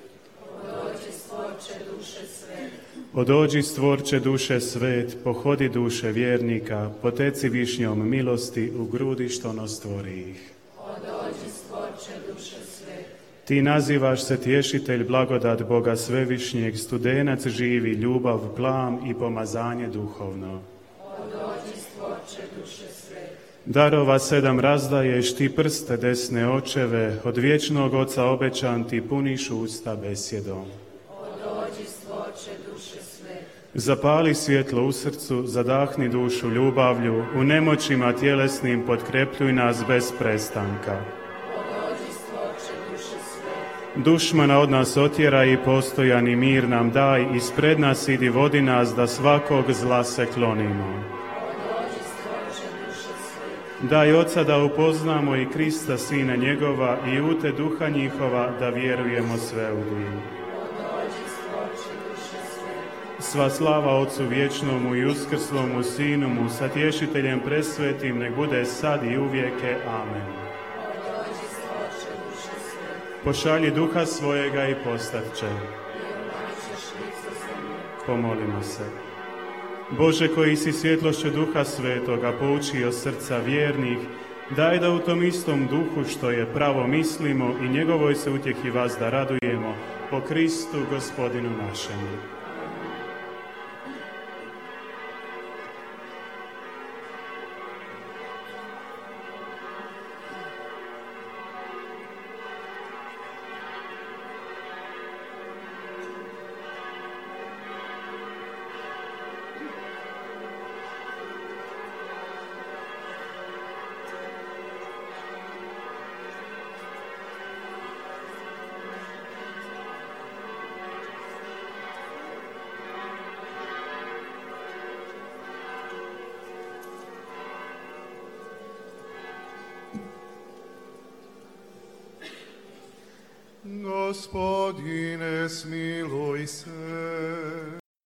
L: Odođi stvorče duše svet.
D: Odođi stvorče duše svet, pohodi duše vjernika, poteci višnjom milosti u grudi što no stvori ih.
L: Odođi stvorče duše svet.
D: Ti nazivaš se tješitelj, blagodat Boga Svevišnjeg, studenac živi, ljubav, plam i pomazanje duhovno.
L: Odođi stvorče duše svet.
D: Darova sedam razdaješ, ti prste desne očeve, od vječnog Oca obećan ti puniš usta besjedom.
L: Odođi stvorče duše svet.
D: Zapali svjetlo u srcu, zadahni dušu ljubavlju, u nemoćima tjelesnim potkrepljuj nas bez prestanka.
L: Odođi stvorče duše svet.
D: Dušmana od nas otjeraj i postojani mir nam daj, ispred nas idi vodi nas da svakog zla se klonimo. Daj Oca da upoznamo i Krista, Sina njegova, i u te duha njihova da vjerujemo sve u divnu. Sva slava Otcu vječnomu i uskrslomu Sinomu, sa tješiteljem presvetim, nek bude sad i uvijeke. Amen. Pošalji duha svojega i postat će. Pomolimo se. Bože, koji si svjetlošću Duha Svetoga poučio srca vjernih, daj da u tom istom duhu što je pravo mislimo i njegovoj se utjehi vas da radujemo po Kristu Gospodinu našemu.
M: Gospodine, smiluj se.